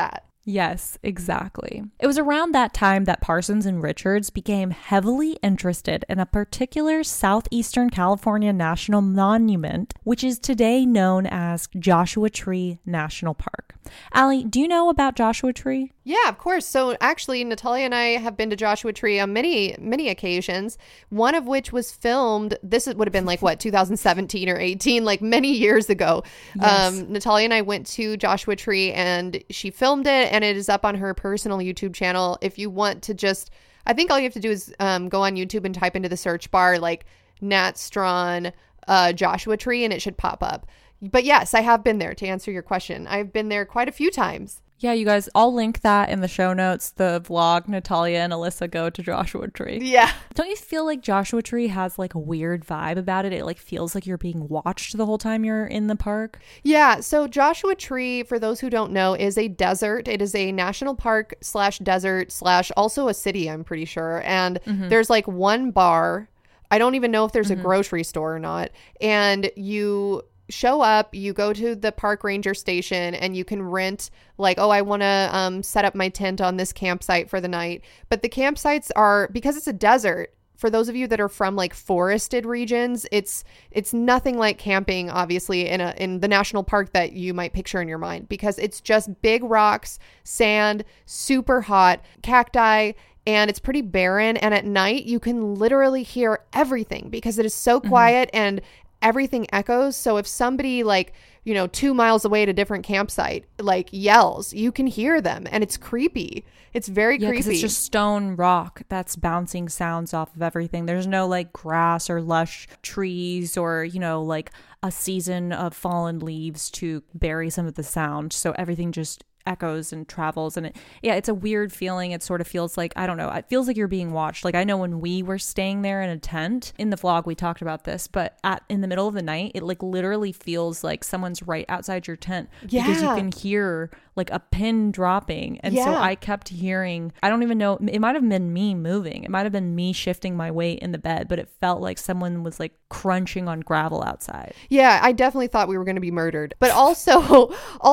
Yes, exactly. It was around that time that Parsons and Richards became heavily interested in a particular southeastern California national monument, which is today known as Joshua Tree National Park. Allie, do you know about Joshua Tree? Yeah, of course. So actually, Natalia and I have been to Joshua Tree on many occasions, one of which was filmed. This would have been like, what, 2017 or 18, like many years ago. Yes. Natalia and I went to Joshua Tree and she filmed it, and it is up on her personal YouTube channel. If you want to just, I think all you have to do is go on YouTube and type into the search bar like Nat Strawn Joshua Tree, and it should pop up. But yes, I have been there, to answer your question. I've been there quite a few times. Yeah, you guys, I'll link that in the show notes, the vlog Natalia and Alyssa go to Joshua Tree. Yeah. Don't you feel like Joshua Tree has like a weird vibe about it? It like feels like you're being watched the whole time you're in the park. Yeah. So Joshua Tree, for those who don't know, is a desert. It is a national park / desert / also a city, I'm pretty sure. And there's like one bar. I don't even know if there's a grocery store or not. And you show up, you go to the park ranger station, and you can rent like, oh, I want to set up my tent on this campsite for the night. But the campsites are, because it's a desert, for those of you that are from like forested regions, it's nothing like camping, obviously, in the national park that you might picture in your mind, because it's just big rocks, sand, super hot, cacti, and it's pretty barren. And at night, you can literally hear everything because it is so quiet and everything echoes. So if somebody like, 2 miles away at a different campsite, like yells, you can hear them, and it's creepy. It's very creepy. Because it's just stone rock that's bouncing sounds off of everything. There's no like grass or lush trees or, like a season of fallen leaves to bury some of the sound. So everything just echoes and travels, and it's a weird feeling. It sort of feels like, I don't know, it feels like you're being watched. Like I know when we were staying there in a tent, in the vlog we talked about this, but in the middle of the night, it like literally feels like someone's right outside your tent, because you can hear like a pin dropping. And so I kept hearing, I don't even know, it might have been me moving, it might have been me shifting my weight in the bed, but it felt like someone was like crunching on gravel outside. Yeah, I definitely thought we were going to be murdered. But also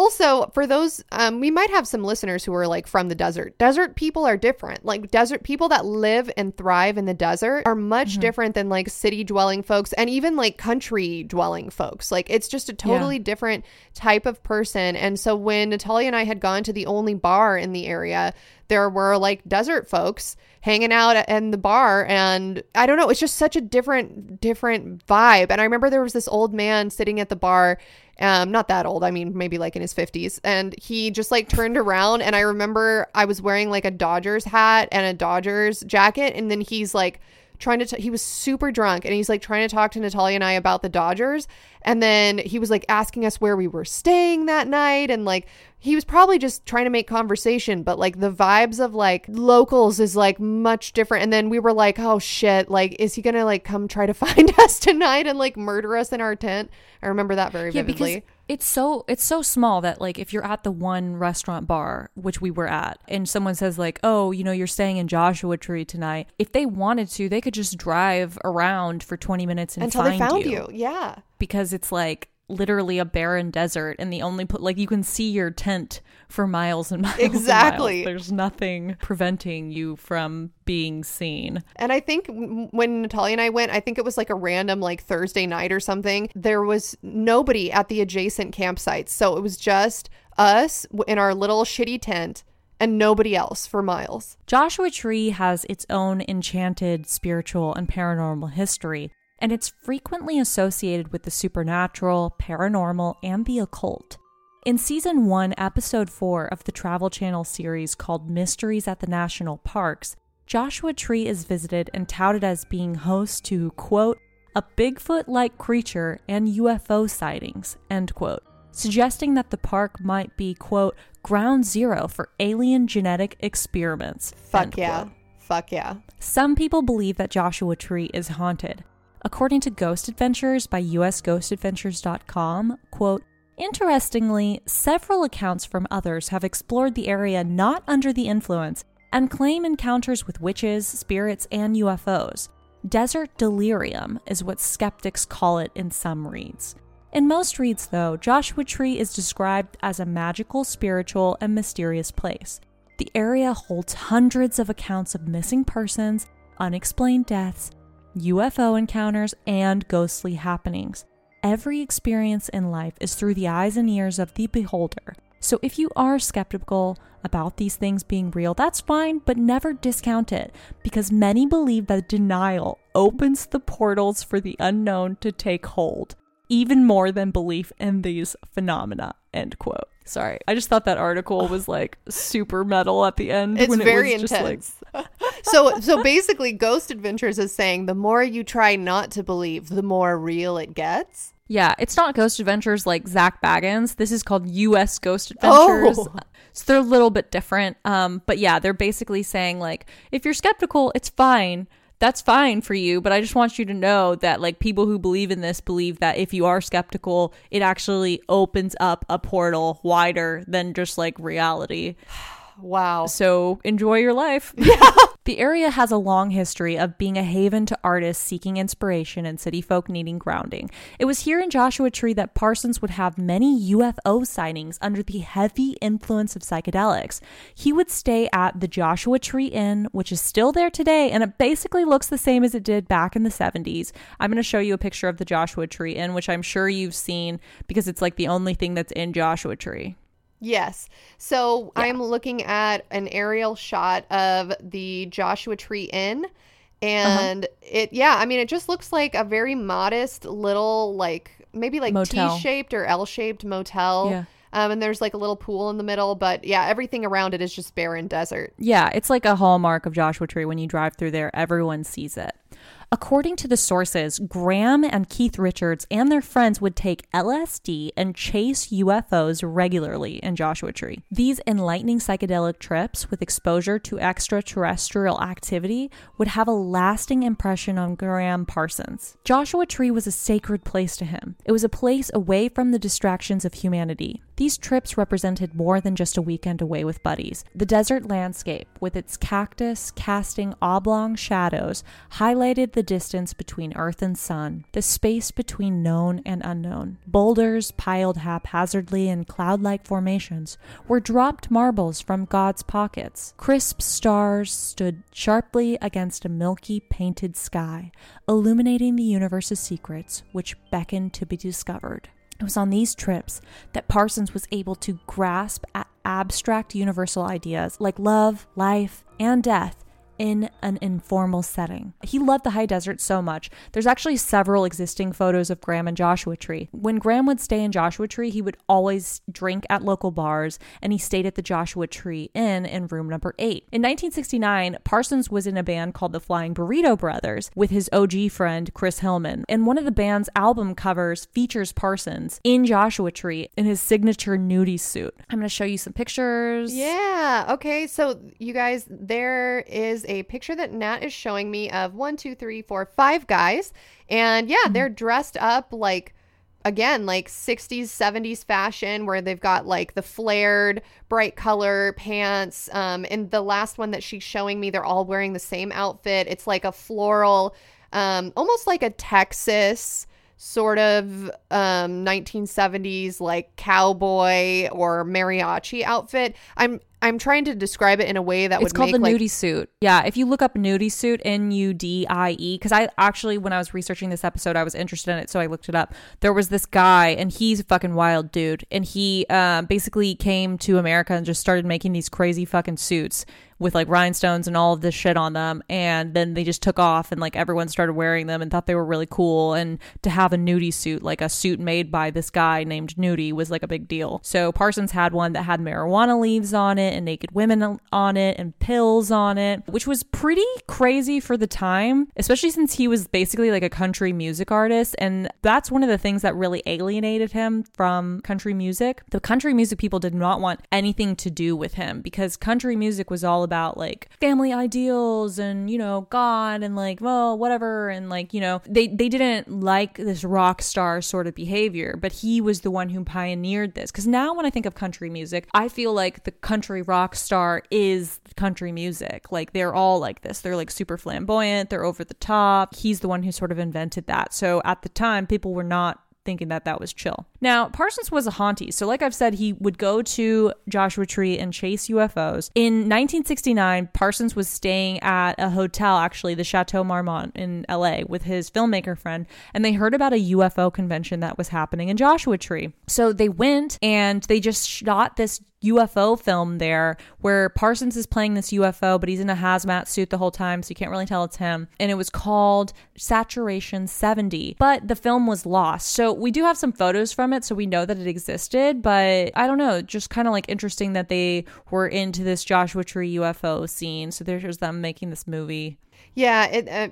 for those, we might have some listeners who are like from the desert. Desert people are different. Like desert people that live and thrive in the desert are much different than like city dwelling folks, and even like country dwelling folks. Like it's just a totally different type of person. And so when Natalia and I had gone to the only bar in the area, there were like desert folks hanging out in the bar, and I don't know, it's just such a different vibe. And I remember there was this old man sitting at the bar, not that old, I mean maybe like in his 50s, and he just like turned around, and I remember I was wearing like a Dodgers hat and a Dodgers jacket, and then he's like he was super drunk, and he's like trying to talk to Natalia and I about the Dodgers, and then he was like asking us where we were staying that night, and like he was probably just trying to make conversation, but like the vibes of like locals is like much different. And then we were like, oh shit, like is he gonna like come try to find us tonight and like murder us in our tent? I remember that very vividly. Because it's so small that like if you're at the one restaurant bar, which we were at, and someone says like, oh, you're staying in Joshua Tree tonight, if they wanted to, they could just drive around for 20 minutes until they found you. Yeah, because it's like literally a barren desert, and the only like you can see your tent for miles and miles. Exactly. And miles. There's nothing preventing you from being seen. And I think when Natalia and I went, I think it was like a random like Thursday night or something, there was nobody at the adjacent campsites, so it was just us in our little shitty tent and nobody else for miles. Joshua Tree has its own enchanted spiritual and paranormal history, and it's frequently associated with the supernatural, paranormal, and the occult. In Season 1, Episode 4 of the Travel Channel series called Mysteries at the National Parks, Joshua Tree is visited and touted as being host to, quote, a Bigfoot-like creature and UFO sightings, end quote, suggesting that the park might be, quote, ground zero for alien genetic experiments. Fuck yeah. Fuck yeah. Some people believe that Joshua Tree is haunted. According to Ghost Adventures by usghostadventures.com, quote, interestingly, several accounts from others have explored the area not under the influence and claim encounters with witches, spirits, and UFOs. Desert delirium is what skeptics call it in some reads. In most reads, though, Joshua Tree is described as a magical, spiritual, and mysterious place. The area holds hundreds of accounts of missing persons, unexplained deaths, UFO encounters, and ghostly happenings. Every experience in life is through the eyes and ears of the beholder. So if you are skeptical about these things being real, that's fine, but never discount it, because many believe that denial opens the portals for the unknown to take hold, even more than belief in these phenomena, end quote. Sorry, I just thought that article was like super metal at the end. It's when very it was intense. Just like... So basically Ghost Adventures is saying the more you try not to believe, the more real it gets. Yeah, it's not Ghost Adventures like Zach Baggins. This is called U.S. Ghost Adventures. Oh. So they're a little bit different. But yeah, they're basically saying like, if you're skeptical, it's fine. That's fine for you. But I just want you to know that like people who believe in this believe that if you are skeptical, it actually opens up a portal wider than just like reality. Wow. So enjoy your life. Yeah. The area has a long history of being a haven to artists seeking inspiration and city folk needing grounding. It was here in Joshua Tree that Parsons would have many UFO sightings under the heavy influence of psychedelics. He would stay at the Joshua Tree Inn, which is still there today, and it basically looks the same as it did back in the 70s. I'm going to show you a picture of the Joshua Tree Inn, which I'm sure you've seen because it's like the only thing that's in Joshua Tree. Yes. So Yeah. I'm looking at an aerial shot of the Joshua Tree Inn. And it just looks like a very modest little, like maybe like Motel. T-shaped or L-shaped motel. Yeah. And there's like a little pool in the middle. But yeah, everything around it is just barren desert. Yeah, it's like a hallmark of Joshua Tree. When you drive through there, everyone sees it. According to the sources, Graham and Keith Richards and their friends would take LSD and chase UFOs regularly in Joshua Tree. These enlightening psychedelic trips with exposure to extraterrestrial activity would have a lasting impression on Graham Parsons. Joshua Tree was a sacred place to him. It was a place away from the distractions of humanity. These trips represented more than just a weekend away with buddies. The desert landscape, with its cactus casting oblong shadows, highlighted the distance between earth and sun, the space between known and unknown. Boulders piled haphazardly in cloud-like formations were dropped marbles from God's pockets. Crisp stars stood sharply against a milky painted sky, illuminating the universe's secrets, which beckoned to be discovered. It was on these trips that Parsons was able to grasp at abstract universal ideas like love, life, and death in an informal setting. He loved the high desert so much. There's actually several existing photos of Graham and Joshua Tree. When Graham would stay in Joshua Tree, he would always drink at local bars, and he stayed at the Joshua Tree Inn in room number 8. In 1969, Parsons was in a band called the Flying Burrito Brothers with his OG friend Chris Hillman, and one of the band's album covers features Parsons in Joshua Tree in his signature nudie suit. I'm going to show you some pictures. Yeah. Okay. So you guys, there is a picture that Nat is showing me of 5 guys. And yeah, they're dressed up like, again, like 60s, 70s fashion where they've got like the flared bright color pants. And the last one that she's showing me, they're all wearing the same outfit. It's like a floral, almost like a Texas sort of 1970s like cowboy or mariachi outfit. I'm trying to describe it in a way that It's would called make the like nudie suit. Yeah, if you look up nudie suit, N-U-D-I-E, because I actually, when I was researching this episode, I was interested in it, so I looked it up. There was this guy, and he's a fucking wild dude, and he basically came to America and just started making these crazy fucking suits with like rhinestones and all of this shit on them, and then they just took off, and like everyone started wearing them and thought they were really cool, and to have a nudie suit, like a suit made by this guy named Nudie, was like a big deal. So Parsons had one that had marijuana leaves on it and naked women on it and pills on it, which was pretty crazy for the time, especially since he was basically like a country music artist, and that's one of the things that really alienated him from country music. The country music people did not want anything to do with him because country music was all about like family ideals and, you know, God and like, well, whatever, and like, you know, they didn't like this rock star sort of behavior, but he was the one who pioneered this. Because now when I think of country music, I feel like the country rock star is country music. Like they're all like this. They're like super flamboyant. They're over the top. He's the one who sort of invented that. So at the time, people were not thinking that was chill. Now, Parsons was a hauntee. So like I've said, he would go to Joshua Tree and chase UFOs. In 1969, Parsons was staying at a hotel, actually, the Chateau Marmont in LA, with his filmmaker friend, and they heard about a UFO convention that was happening in Joshua Tree. So they went and they just shot this UFO film there where Parsons is playing this UFO, but he's in a hazmat suit the whole time, so you can't really tell it's him. And it was called Saturation 70, but the film was lost. So we do have some photos from it, so we know that it existed, but I don't know, just kind of like interesting that they were into this Joshua Tree UFO scene. So there's them making this movie. Yeah,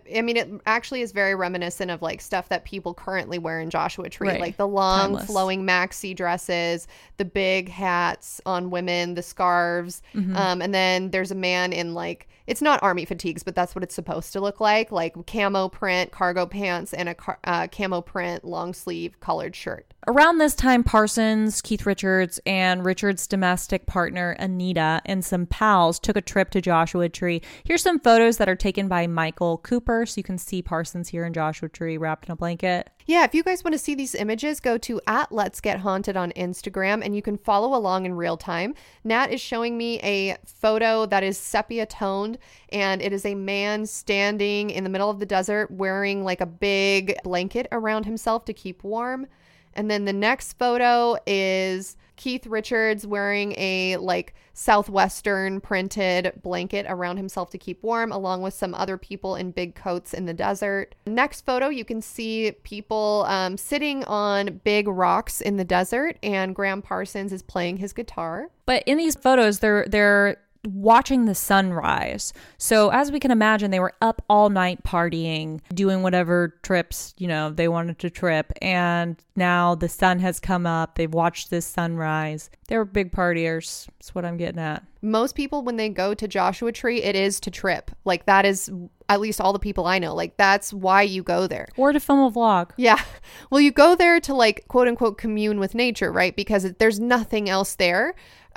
it actually is very reminiscent of like stuff that people currently wear in Joshua Tree, right. Like the long Timeless. flowing maxi dresses, the big hats on women, the scarves, and then there's a man in like, it's not army fatigues, but that's what it's supposed to look like camo print cargo pants and a camo print long sleeve colored shirt. Around this time, Parsons, Keith Richards, and Richards' domestic partner, Anita, and some pals took a trip to Joshua Tree. Here's some photos that are taken by Michael Cooper, so you can see Parsons here in Joshua Tree wrapped in a blanket. Yeah, if you guys want to see these images, go to @Let'sGetHaunted on Instagram, and you can follow along in real time. Nat is showing me a photo that is sepia toned, and it is a man standing in the middle of the desert wearing like a big blanket around himself to keep warm. And then the next photo is Keith Richards wearing a like Southwestern printed blanket around himself to keep warm, along with some other people in big coats in the desert. Next photo, you can see people sitting on big rocks in the desert, and Graham Parsons is playing his guitar. But in these photos, they're watching the sunrise. So as we can imagine, they were up all night partying, doing whatever trips, they wanted to trip. And now the sun has come up. They've watched this sunrise. They were big partiers. That's what I'm getting at. Most people, when they go to Joshua Tree, it is to trip. Like that is at least all the people I know. Like that's why you go there. Or to film a vlog. Yeah. Well, you go there to like quote unquote commune with nature, right? Because there's nothing else there.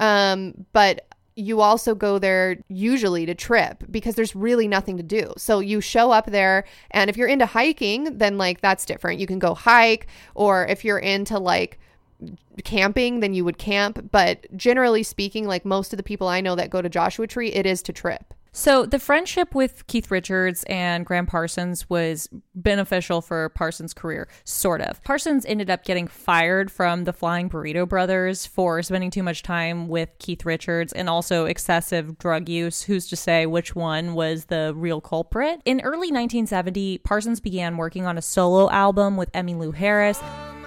But you also go there usually to trip because there's really nothing to do. So you show up there, and if you're into hiking, then like that's different. You can go hike, or if you're into like camping, then you would camp. But generally speaking, like most of the people I know that go to Joshua Tree, it is to trip. So the friendship with Keith Richards and Graham Parsons was beneficial for Parsons' career, sort of. Parsons ended up getting fired from the Flying Burrito Brothers for spending too much time with Keith Richards and also excessive drug use. Who's to say which one was the real culprit? In early 1970, Parsons began working on a solo album with Emmylou Harris.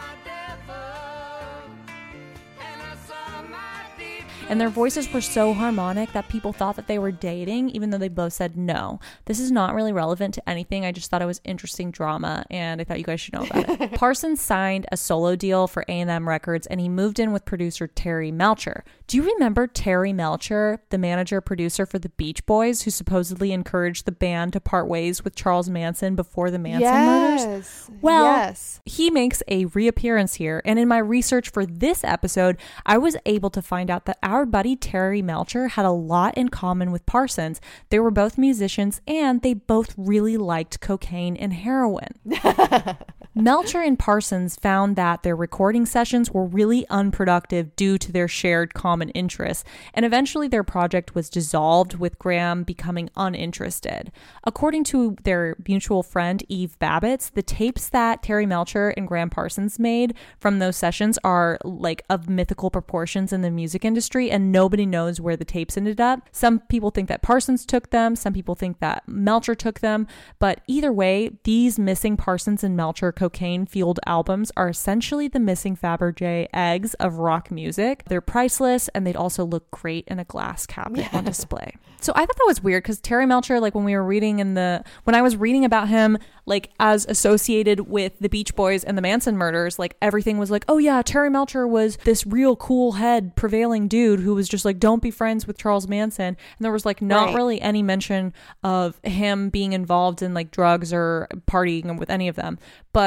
And their voices were so harmonic that people thought that they were dating, even though they both said no. This is not really relevant to anything. I just thought it was interesting drama, and I thought you guys should know about it. Parsons signed a solo deal for A&M Records, and he moved in with producer Terry Melcher. Do you remember Terry Melcher, the manager-producer for the Beach Boys, who supposedly encouraged the band to part ways with Charles Manson before the Manson murders? Well, yes. He makes a reappearance here, and in my research for this episode, I was able to find out that our buddy Terry Melcher had a lot in common with Parsons. They were both musicians, and they both really liked cocaine and heroin. Melcher and Parsons found that their recording sessions were really unproductive due to their shared common interests, and eventually their project was dissolved, with Graham becoming uninterested. According to their mutual friend Eve Babbitts, the tapes that Terry Melcher and Graham Parsons made from those sessions are like of mythical proportions in the music industry, and nobody knows where the tapes ended up. Some people think that Parsons took them, some people think that Melcher took them, but either way, these missing Parsons and Melcher cocaine-fueled albums are essentially the missing Fabergé eggs of rock music. They're priceless, and they'd also look great in a glass cabinet on display. So I thought that was weird because Terry Melcher, like when I was reading about him, like as associated with the Beach Boys and the Manson murders, like everything was like, oh yeah, Terry Melcher was this real cool head prevailing dude who was just like, don't be friends with Charles Manson. And there was like not really any mention of him being involved in like drugs or partying with any of them. But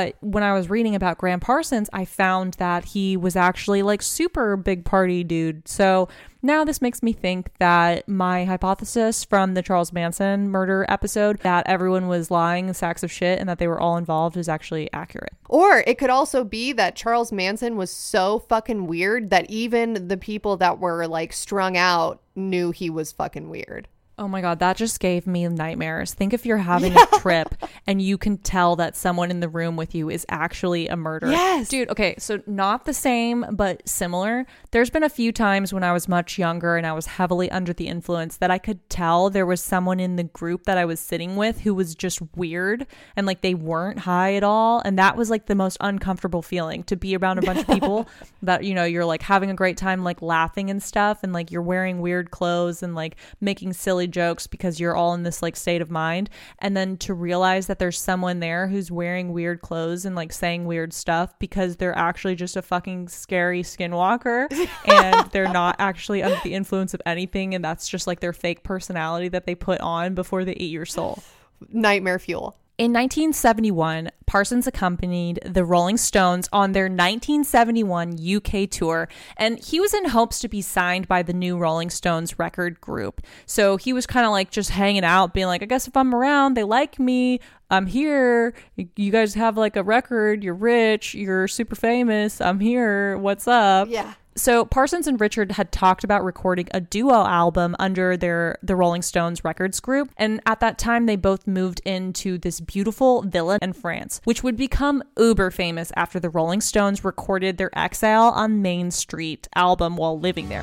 But when I was reading about Graham Parsons, I found that he was actually like super big party dude. So now this makes me think that my hypothesis from the Charles Manson murder episode, that everyone was lying sacks of shit and that they were all involved, is actually accurate. Or it could also be that Charles Manson was so fucking weird that even the people that were like strung out knew he was fucking weird. Oh my God, that just gave me nightmares. Think if you're having a trip and you can tell that someone in the room with you is actually a murderer. Yes. Dude, okay, so not the same, but similar. There's been a few times when I was much younger and I was heavily under the influence that I could tell there was someone in the group that I was sitting with who was just weird and like they weren't high at all. And that was like the most uncomfortable feeling, to be around a bunch of people that, you know, you're like having a great time, like laughing and stuff, and like you're wearing weird clothes and like making silly jokes because you're all in this like state of mind, and then to realize that there's someone there who's wearing weird clothes and like saying weird stuff because they're actually just a fucking scary skinwalker and they're not actually under the influence of anything, and that's just like their fake personality that they put on before they eat your soul. Nightmare fuel. In 1971, Parsons accompanied the Rolling Stones on their 1971 UK tour, and he was in hopes to be signed by the new Rolling Stones record group. So he was kind of like just hanging out, being like, I guess if I'm around, they like me. I'm here. You guys have like a record. You're rich. You're super famous. I'm here. What's up? Yeah. So Parsons and Richard had talked about recording a duo album under the Rolling Stones records group. And at that time, they both moved into this beautiful villa in France, which would become uber famous after the Rolling Stones recorded their Exile on Main Street album while living there.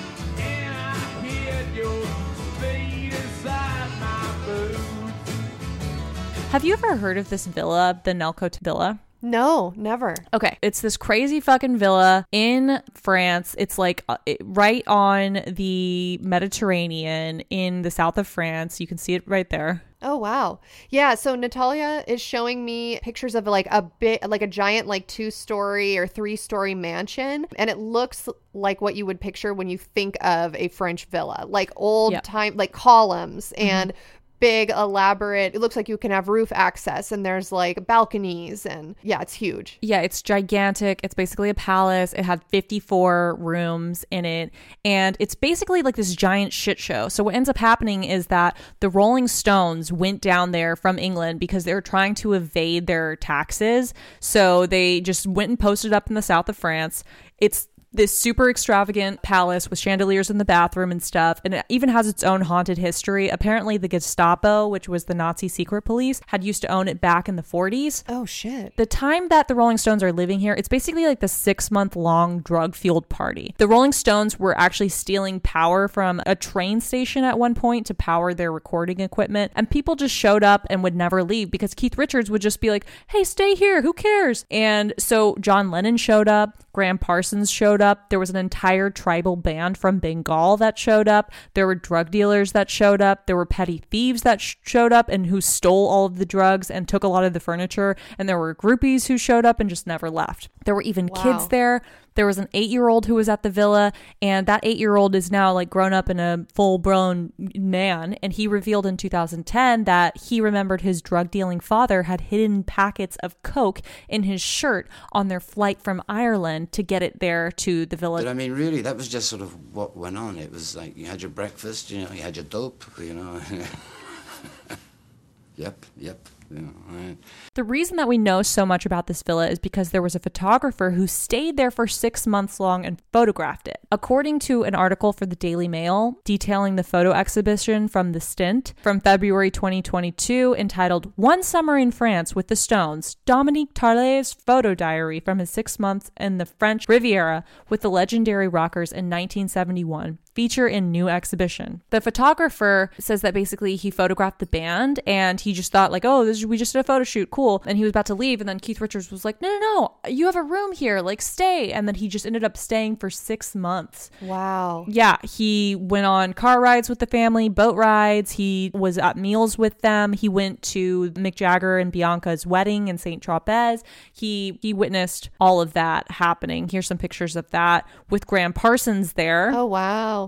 Have you ever heard of this villa, the Nelcote Villa? No, never. Okay. It's this crazy fucking villa in France. It's like right on the Mediterranean in the south of France. You can see it right there. Oh, wow. Yeah. So Natalia is showing me pictures of like a giant, like 2-story or 3-story mansion. And it looks like what you would picture when you think of a French villa, like old time, like columns and big, elaborate. It looks like you can have roof access and there's like balconies, and yeah, it's huge. Yeah, it's gigantic. It's basically a palace. It had 54 rooms in it, and it's basically like this giant shit show. So what ends up happening is that the Rolling Stones went down there from England because they were trying to evade their taxes. So they just went and posted up in the south of France. It's this super extravagant palace with chandeliers in the bathroom and stuff. And it even has its own haunted history. Apparently the Gestapo, which was the Nazi secret police, had used to own it back in the 40s. Oh, shit. The time that the Rolling Stones are living here, it's basically like the 6-month-long drug-fueled party. The Rolling Stones were actually stealing power from a train station at one point to power their recording equipment. And people just showed up and would never leave because Keith Richards would just be like, hey, stay here. Who cares? And so John Lennon showed up. Graham Parsons showed up. There was an entire tribal band from Bengal that showed up. There were drug dealers that showed up. There were petty thieves that showed up and who stole all of the drugs and took a lot of the furniture. And there were groupies who showed up and just never left. There were even kids there. There was an 8-year-old who was at the villa, and that 8-year-old is now like grown up and a full-grown man. And he revealed in 2010 that he remembered his drug-dealing father had hidden packets of coke in his shirt on their flight from Ireland to get it there to the villa. But I mean, really, that was just sort of what went on. It was like you had your breakfast, you know, you had your dope, you know. Yep. You know, right. The reason that we know so much about this villa is because there was a photographer who stayed there for 6 months long and photographed it. According to an article for the Daily Mail detailing the photo exhibition from The Stint from February 2022 entitled One Summer in France with the Stones, Dominique Tarlet's photo diary from his 6 months in the French Riviera with the legendary rockers in 1971 feature in new exhibition. The photographer says that basically he photographed the band and he just thought like, oh, we just did a photo shoot, cool. And he was about to leave, and then Keith Richards was like, no, you have a room here, like stay. And then he just ended up staying for 6 months. Wow. Yeah, he went on car rides with the family, boat rides. He was at meals with them. He went to Mick Jagger and Bianca's wedding in St. Tropez. He witnessed all of that happening. Here's some pictures of that with Graham Parsons there. Oh, wow.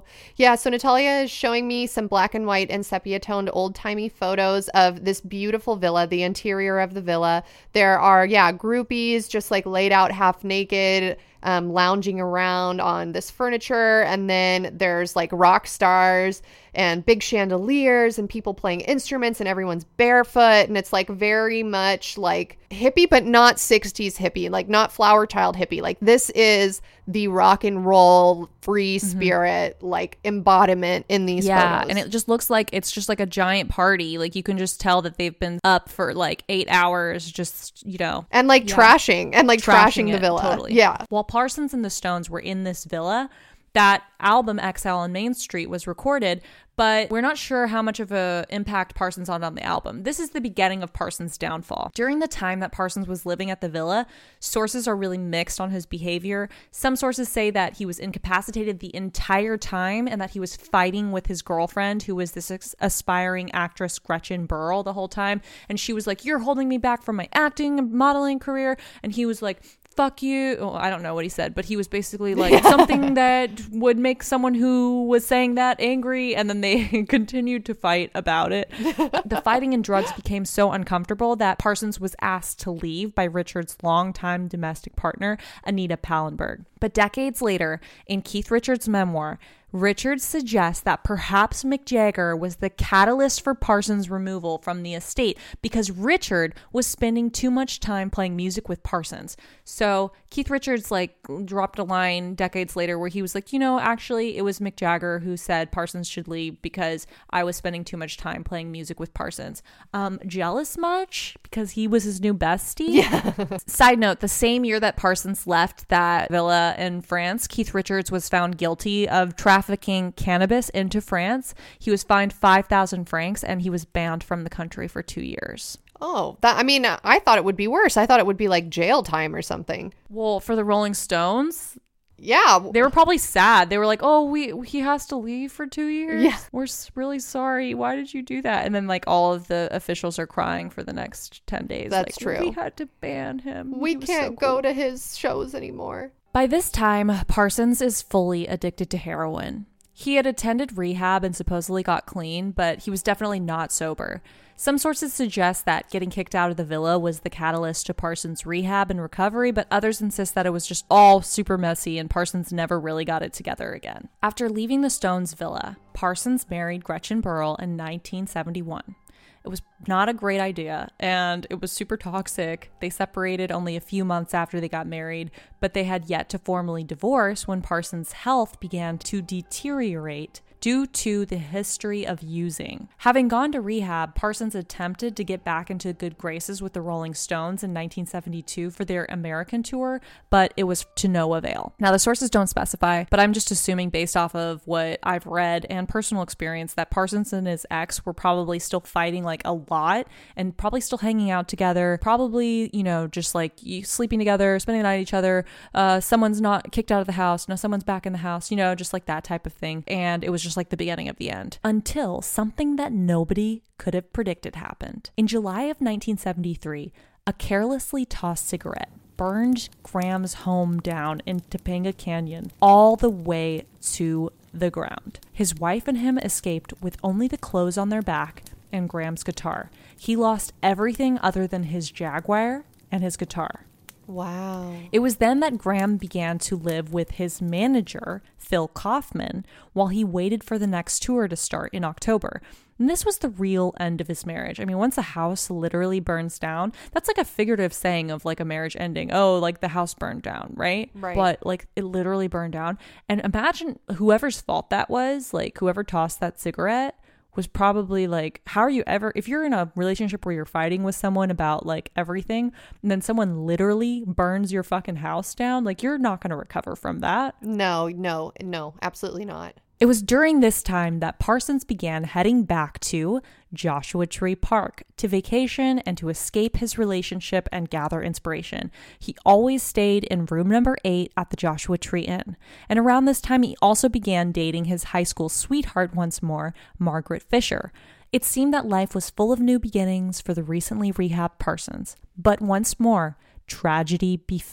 Wow. Yeah, so Natalia is showing me some black and white and sepia-toned old-timey photos of this beautiful villa, the interior of the villa. There are, groupies just like laid out half naked, lounging around on this furniture. And then there's like rock stars and big chandeliers and people playing instruments and everyone's barefoot. And it's like very much like hippie, but not 60s hippie, like not flower child hippie. Like this is the rock and roll free spirit, like embodiment in these photos. And it just looks like it's just like a giant party. Like you can just tell that they've been up for like 8 hours, just, and like trashing the villa. Totally. Yeah. While Parsons and the Stones were in this villa, that album Exile on Main Street was recorded, but we're not sure how much of an impact Parsons had on the album. This is the beginning of Parsons' downfall. During the time that Parsons was living at the villa, sources are really mixed on his behavior. Some sources say that he was incapacitated the entire time and that he was fighting with his girlfriend, who was this aspiring actress, Gretchen Burl, the whole time. And she was like, "You're holding me back from my acting and modeling career." And he was like, "Fuck you." Oh, I don't know what he said, but he was basically like something that would make someone who was saying that angry, and then they continued to fight about it. The fighting and drugs became so uncomfortable that Parsons was asked to leave by Richards' longtime domestic partner, Anita Pallenberg. But decades later, in Keith Richards' memoir, Richards suggests that perhaps Mick Jagger was the catalyst for Parsons' removal from the estate because Richard was spending too much time playing music with Parsons. So Keith Richards like dropped a line decades later where he was like, actually it was Mick Jagger who said Parsons should leave because I was spending too much time playing music with Parsons. Jealous much? Because he was his new bestie? Yeah. Side note, the same year that Parsons left that villa in France, Keith Richards was found guilty of trafficking cannabis into France. He was fined 5,000 francs and he was banned from the country for 2 years. Oh, I thought it would be worse. I thought it would be like jail time or something. Well, for the Rolling Stones, yeah, they were probably sad. They were like, "Oh, he has to leave for 2 years. Yeah. We're really sorry. Why did you do that?" And then like all of the officials are crying for the next 10 days. That's like, true. We had to ban him. We can't go to his shows anymore. By this time, Parsons is fully addicted to heroin. He had attended rehab and supposedly got clean, but he was definitely not sober. Some sources suggest that getting kicked out of the villa was the catalyst to Parsons' rehab and recovery, but others insist that it was just all super messy and Parsons never really got it together again. After leaving the Stones' villa, Parsons married Gretchen Burl in 1971. It was not a great idea, and it was super toxic. They separated only a few months after they got married, but they had yet to formally divorce when Parsons' health began to deteriorate due to the history of using. Having gone to rehab, Parsons attempted to get back into good graces with the Rolling Stones in 1972 for their American tour, but it was to no avail. Now, the sources don't specify, but I'm just assuming based off of what I've read and personal experience that Parsons and his ex were probably still fighting like a lot and probably still hanging out together, probably, just like sleeping together, spending the night with each other. Someone's not kicked out of the house. No, someone's back in the house, just like that type of thing. And it was just like the beginning of the end, until something that nobody could have predicted happened. In July of 1973, a carelessly tossed cigarette burned Graham's home down in Topanga Canyon all the way to the ground. His wife and him escaped with only the clothes on their back and Graham's guitar. He lost everything other than his Jaguar and his guitar. Wow. It was then that Graham began to live with his manager, Phil Kaufman, while he waited for the next tour to start in October. And this was the real end of his marriage. I mean, once a house literally burns down, that's like a figurative saying of like a marriage ending. Oh, like the house burned down, right? Right. But like it literally burned down. And imagine whoever's fault that was, like whoever tossed that cigarette was probably like, how are you ever, if you're in a relationship where you're fighting with someone about like everything, and then someone literally burns your fucking house down, like you're not going to recover from that. No, absolutely not. It was during this time that Parsons began heading back to Joshua Tree Park to vacation and to escape his relationship and gather inspiration. He always stayed in room number 8 at the Joshua Tree Inn. And around this time, he also began dating his high school sweetheart once more, Margaret Fisher. It seemed that life was full of new beginnings for the recently rehabbed Parsons. But once more, tragedy befell.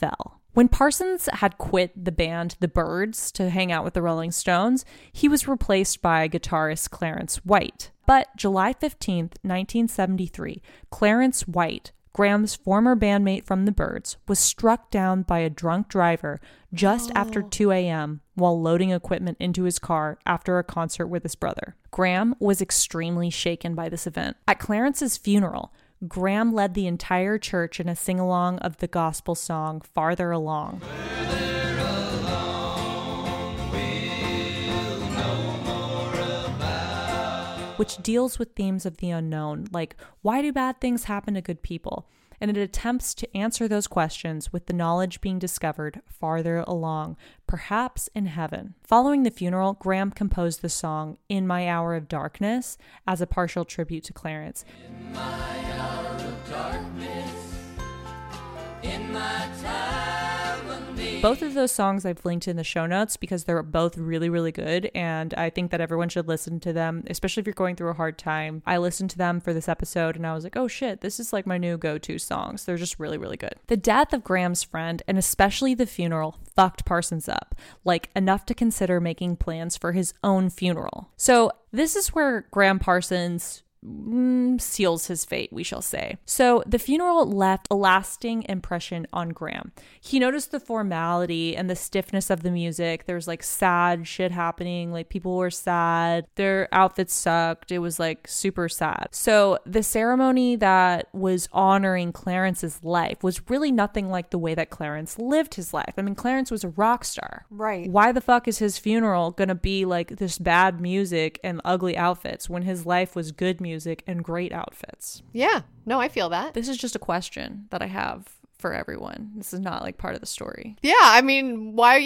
When Parsons had quit the band The Byrds to hang out with the Rolling Stones, he was replaced by guitarist Clarence White. But July 15th, 1973, Clarence White, Graham's former bandmate from The Byrds, was struck down by a drunk driver just after 2 a.m. while loading equipment into his car after a concert with his brother. Graham was extremely shaken by this event. At Clarence's funeral, Graham led the entire church in a sing-along of the gospel song Farther Along. Which deals with themes of the unknown, like why do bad things happen to good people? And it attempts to answer those questions with the knowledge being discovered farther along, perhaps in heaven. Following the funeral, Graham composed the song In My Hour of Darkness as a partial tribute to Clarence. In my hour of darkness, in my time of need. Both of those songs I've linked in the show notes because they're both really, really good. And I think that everyone should listen to them, especially if you're going through a hard time. I listened to them for this episode and I was like, oh shit, this is like my new go-to songs. They're just really, really good. The death of Graham's friend, and especially the funeral, fucked Parsons up, like enough to consider making plans for his own funeral. So this is where Graham Parsons seals his fate, we shall say. So the funeral left a lasting impression on Graham. He noticed the formality and the stiffness of the music. There's like sad shit happening, like people were sad, their outfits sucked, it was like super sad. So the ceremony that was honoring Clarence's life was really nothing like the way that Clarence lived his life. I mean, Clarence was a rock star. Right. Why the fuck is his funeral gonna be like this bad music and ugly outfits when his life was good music and great outfits? Yeah, no, I feel that. This is just a question that I have for everyone. This is not like part of the story. Yeah, I mean, why,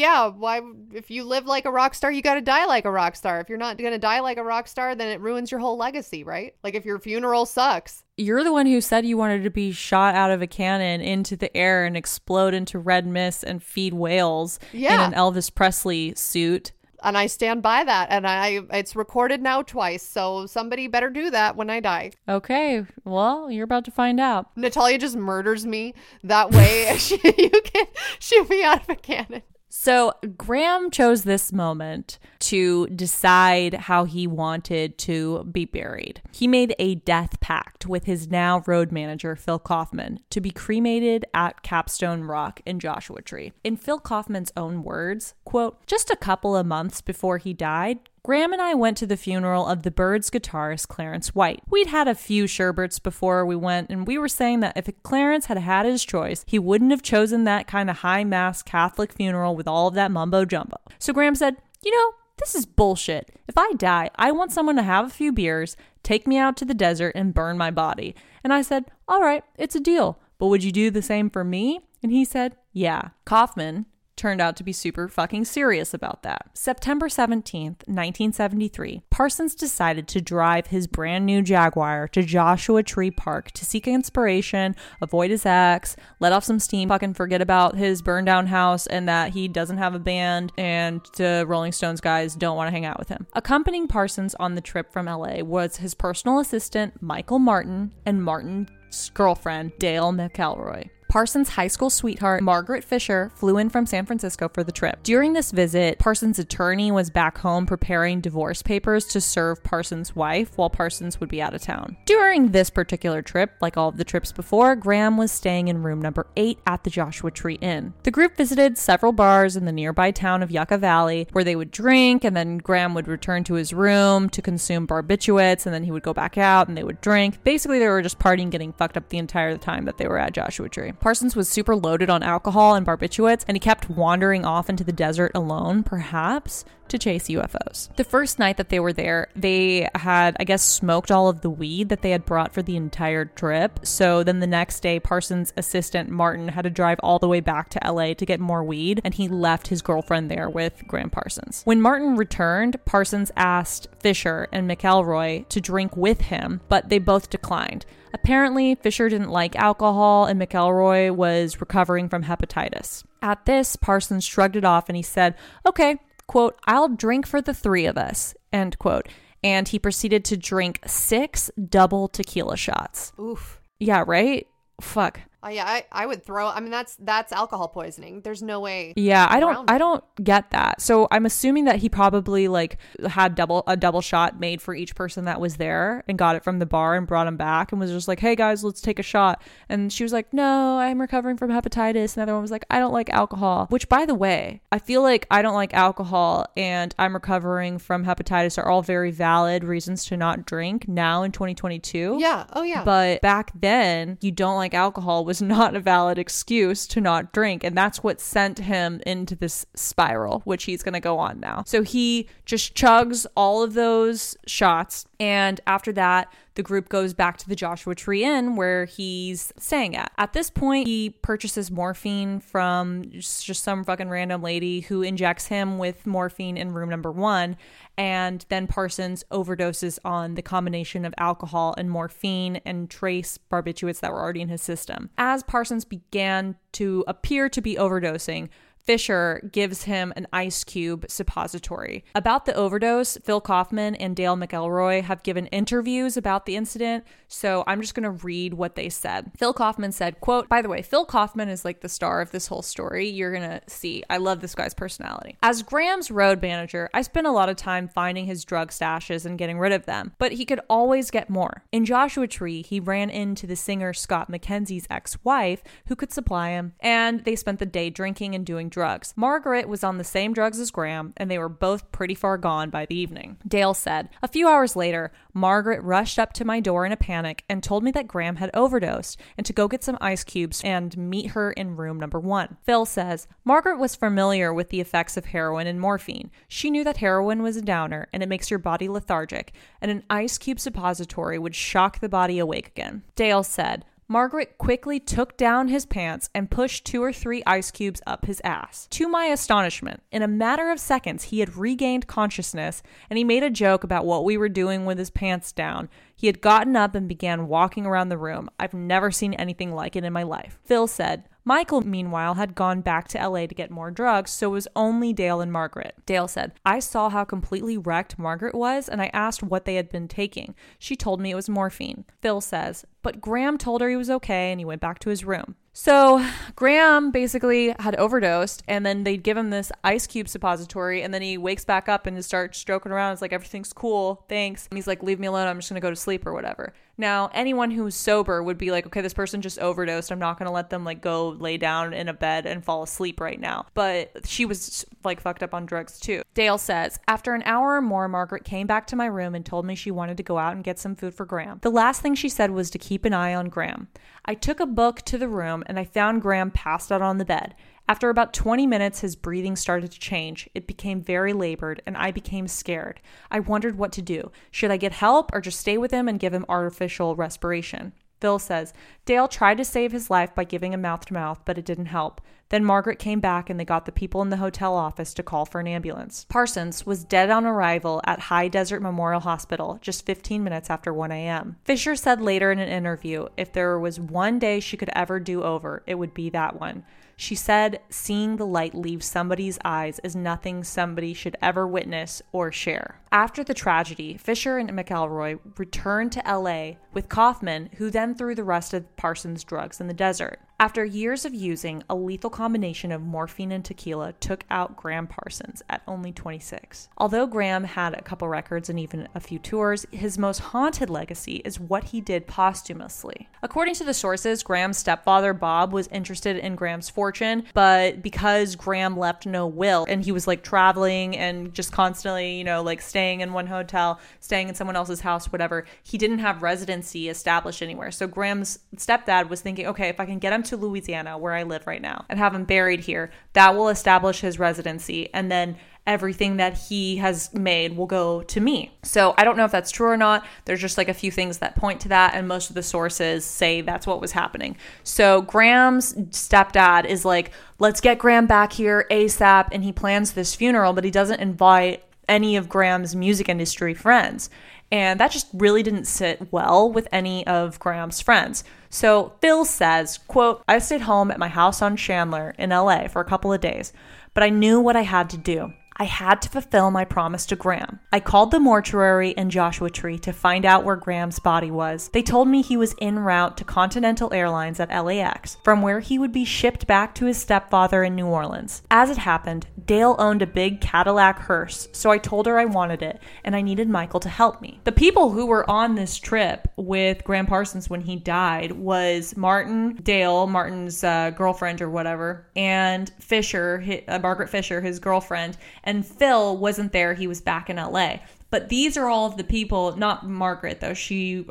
if you live like a rock star, you got to die like a rock star. If you're not going to die like a rock star, then it ruins your whole legacy, right? Like if your funeral sucks. You're the one who said you wanted to be shot out of a cannon into the air and explode into red mist and feed whales in an Elvis Presley suit. And I stand by that. And it's recorded now twice. So somebody better do that when I die. Okay. Well, you're about to find out. Natalia just murders me. That way you can shoot me out of a cannon. So Graham chose this moment to decide how he wanted to be buried. He made a death pact with his now road manager, Phil Kaufman, to be cremated at Capstone Rock in Joshua Tree. In Phil Kaufman's own words, quote, just a couple of months before he died, Graham and I went to the funeral of the Byrds guitarist Clarence White. We'd had a few sherbets before we went, and we were saying that if Clarence had had his choice, he wouldn't have chosen that kind of high-mass Catholic funeral with all of that mumbo-jumbo. So Graham said, this is bullshit. If I die, I want someone to have a few beers, take me out to the desert, and burn my body. And I said, all right, it's a deal. But would you do the same for me? And he said, yeah. Kaufman turned out to be super fucking serious about that. September 17th, 1973, Parsons decided to drive his brand new Jaguar to Joshua Tree Park to seek inspiration, avoid his ex, let off some steam, fucking forget about his burned down house and that he doesn't have a band and the Rolling Stones guys don't want to hang out with him. Accompanying Parsons on the trip from LA was his personal assistant, Michael Martin, and Martin's girlfriend, Dale McElroy. Parsons' high school sweetheart, Margaret Fisher, flew in from San Francisco for the trip. During this visit, Parsons' attorney was back home preparing divorce papers to serve Parsons' wife while Parsons would be out of town. During this particular trip, like all of the trips before, Graham was staying in room number 8 at the Joshua Tree Inn. The group visited several bars in the nearby town of Yucca Valley where they would drink, and then Graham would return to his room to consume barbiturates, and then he would go back out and they would drink. Basically, they were just partying, getting fucked up the entire time that they were at Joshua Tree. Parsons was super loaded on alcohol and barbiturates, and he kept wandering off into the desert alone, perhaps to chase UFOs. The first night that they were there, they had, I guess, smoked all of the weed that they had brought for the entire trip. So then the next day, Parsons' assistant, Martin, had to drive all the way back to LA to get more weed, and he left his girlfriend there with Graham Parsons. When Martin returned, Parsons asked Fisher and McElroy to drink with him, but they both declined. Apparently, Fisher didn't like alcohol and McElroy was recovering from hepatitis. At this, Parsons shrugged it off and he said, okay, quote, I'll drink for the 3 of us, end quote. And he proceeded to drink 6 double tequila shots. Oof. Yeah, right? Fuck. Yeah, I would throw. I mean, that's alcohol poisoning. There's no way. Yeah, I around don't get that. So I'm assuming that he probably like had a double shot made for each person that was there and got it from the bar and brought him back and was just like, hey guys, let's take a shot. And she was like, no, I'm recovering from hepatitis. And the other one was like, I don't like alcohol. Which, by the way, I feel like I don't like alcohol and I'm recovering from hepatitis are all very valid reasons to not drink now in 2022. Yeah. Oh yeah. But back then, you don't like alcohol was not a valid excuse to not drink. And that's what sent him into this spiral, which he's going to go on now. So he just chugs all of those shots. And after that, the group goes back to the Joshua Tree Inn where he's staying at. At this point, he purchases morphine from just some fucking random lady who injects him with morphine in room number 1. And then Parsons overdoses on the combination of alcohol and morphine and trace barbiturates that were already in his system. As Parsons began to appear to be overdosing, Fisher gives him an ice cube suppository. About the overdose, Phil Kaufman and Dale McElroy have given interviews about the incident, so I'm just going to read what they said. Phil Kaufman said, quote, by the way, Phil Kaufman is like the star of this whole story. You're going to see. I love this guy's personality. As Graham's road manager, I spent a lot of time finding his drug stashes and getting rid of them, but he could always get more. In Joshua Tree, he ran into the singer Scott McKenzie's ex-wife who could supply him, and they spent the day drinking and doing drugs. Margaret was on the same drugs as Graham, and they were both pretty far gone by the evening. Dale said, a few hours later, Margaret rushed up to my door in a panic and told me that Graham had overdosed and to go get some ice cubes and meet her in room number 1. Phil says, Margaret was familiar with the effects of heroin and morphine. She knew that heroin was a downer and it makes your body lethargic, and an ice cube suppository would shock the body awake again. Dale said, Margaret quickly took down his pants and pushed 2 or 3 ice cubes up his ass. To my astonishment, in a matter of seconds, he had regained consciousness, and he made a joke about what we were doing with his pants down. He had gotten up and began walking around the room. I've never seen anything like it in my life. Phil said, Michael, meanwhile, had gone back to LA to get more drugs, so it was only Dale and Margaret. Dale said, I saw how completely wrecked Margaret was, and I asked what they had been taking. She told me it was morphine. Phil says, but Graham told her he was okay, and he went back to his room. So Graham basically had overdosed, and then they'd give him this ice cube suppository, and then he wakes back up and starts stroking around. It's like, everything's cool, thanks. And he's like, leave me alone, I'm just gonna go to sleep or whatever. Now, anyone who's sober would be like, okay, this person just overdosed. I'm not gonna let them like go lay down in a bed and fall asleep right now. But she was like fucked up on drugs too. Dale says, after an hour or more, Margaret came back to my room and told me she wanted to go out and get some food for Graham. The last thing she said was to keep an eye on Graham. I took a book to the room and I found Graham passed out on the bed. After about 20 minutes, his breathing started to change. It became very labored, and I became scared. I wondered what to do. Should I get help or just stay with him and give him artificial respiration? Phil says, Dale tried to save his life by giving him mouth-to-mouth, but it didn't help. Then Margaret came back and they got the people in the hotel office to call for an ambulance. Parsons was dead on arrival at High Desert Memorial Hospital just 15 minutes after 1 a.m. Fisher said later in an interview, if there was one day she could ever do over, it would be that one. She said seeing the light leave somebody's eyes is nothing somebody should ever witness or share. After the tragedy, Fisher and McElroy returned to LA with Kaufman, who then threw the rest of Parsons' drugs in the desert. After years of using, a lethal combination of morphine and tequila took out Graham Parsons at only 26. Although Graham had a couple records and even a few tours, his most haunted legacy is what he did posthumously. According to the sources, Graham's stepfather, Bob, was interested in Graham's fortune, but because Graham left no will and he was like traveling and just constantly, like staying in one hotel, staying in someone else's house, whatever, he didn't have residency established anywhere. So Graham's stepdad was thinking, okay, if I can get him to Louisiana, where I live right now, and have him buried here, that will establish his residency, and then everything that he has made will go to me. So I don't know if that's true or not. There's just like a few things that point to that, and most of the sources say that's what was happening. So Graham's stepdad is like, let's get Graham back here ASAP, and he plans this funeral, but he doesn't invite any of Graham's music industry friends. And that just really didn't sit well with any of Graham's friends. So Phil says, quote, I stayed home at my house on Chandler in LA for a couple of days, but I knew what I had to do. I had to fulfill my promise to Graham. I called the mortuary and Joshua Tree to find out where Graham's body was. They told me he was en route to Continental Airlines at LAX, from where he would be shipped back to his stepfather in New Orleans. As it happened, Dale owned a big Cadillac hearse, so I told her I wanted it, and I needed Michael to help me. The people who were on this trip with Graham Parsons when he died was Martin, Dale, Martin's girlfriend or whatever, and Fisher, Margaret Fisher, his girlfriend, and Phil wasn't there. He was back in LA. But these are all of the people, not Margaret though, she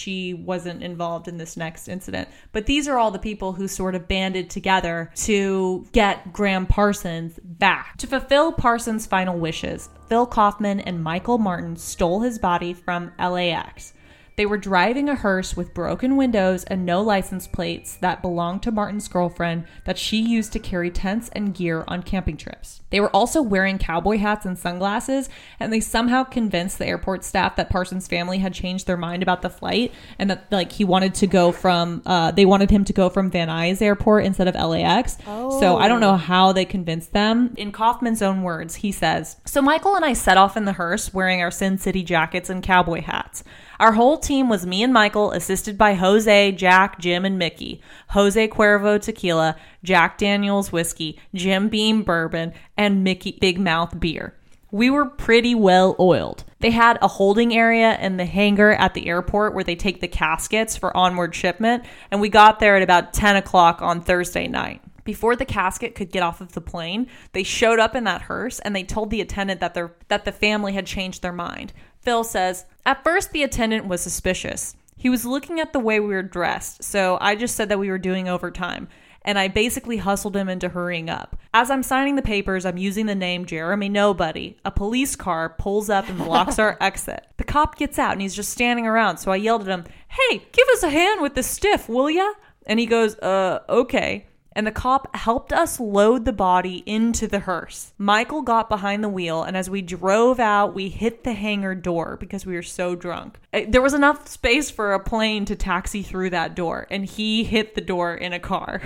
wasn't involved in this next incident. But these are all the people who sort of banded together to get Graham Parsons back. To fulfill Parsons' final wishes, Phil Kaufman and Michael Martin stole his body from LAX. They were driving a hearse with broken windows and no license plates that belonged to Martin's girlfriend that she used to carry tents and gear on camping trips. They were also wearing cowboy hats and sunglasses, and they somehow convinced the airport staff that Parsons' family had changed their mind about the flight and that he wanted to go from, they wanted him to go from Van Nuys Airport instead of LAX. Oh. So I don't know how they convinced them. In Kaufman's own words, he says, "So Michael and I set off in the hearse wearing our Sin City jackets and cowboy hats. Our whole team was me and Michael, assisted by Jose, Jack, Jim, and Mickey. Jose Cuervo tequila, Jack Daniels whiskey, Jim Beam bourbon, and Mickey Big Mouth beer. We were pretty well oiled. They had a holding area in the hangar at the airport where they take the caskets for onward shipment, and we got there at about 10 o'clock on Thursday night. Before the casket could get off of the plane, they showed up in that hearse and they told the attendant that the family had changed their mind." Phil says, "At first the attendant was suspicious. He was looking at the way we were dressed, so I just said that we were doing overtime, and I basically hustled him into hurrying up. As I'm signing the papers, I'm using the name Jeremy Nobody. A police car pulls up and blocks our exit. The cop gets out and he's just standing around, so I yelled at him, 'Hey, give us a hand with the stiff, will ya?' And he goes, okay. And the cop helped us load the body into the hearse. Michael got behind the wheel, and as we drove out, we hit the hangar door because we were so drunk. There was enough space for a plane to taxi through that door, and he hit the door in a car."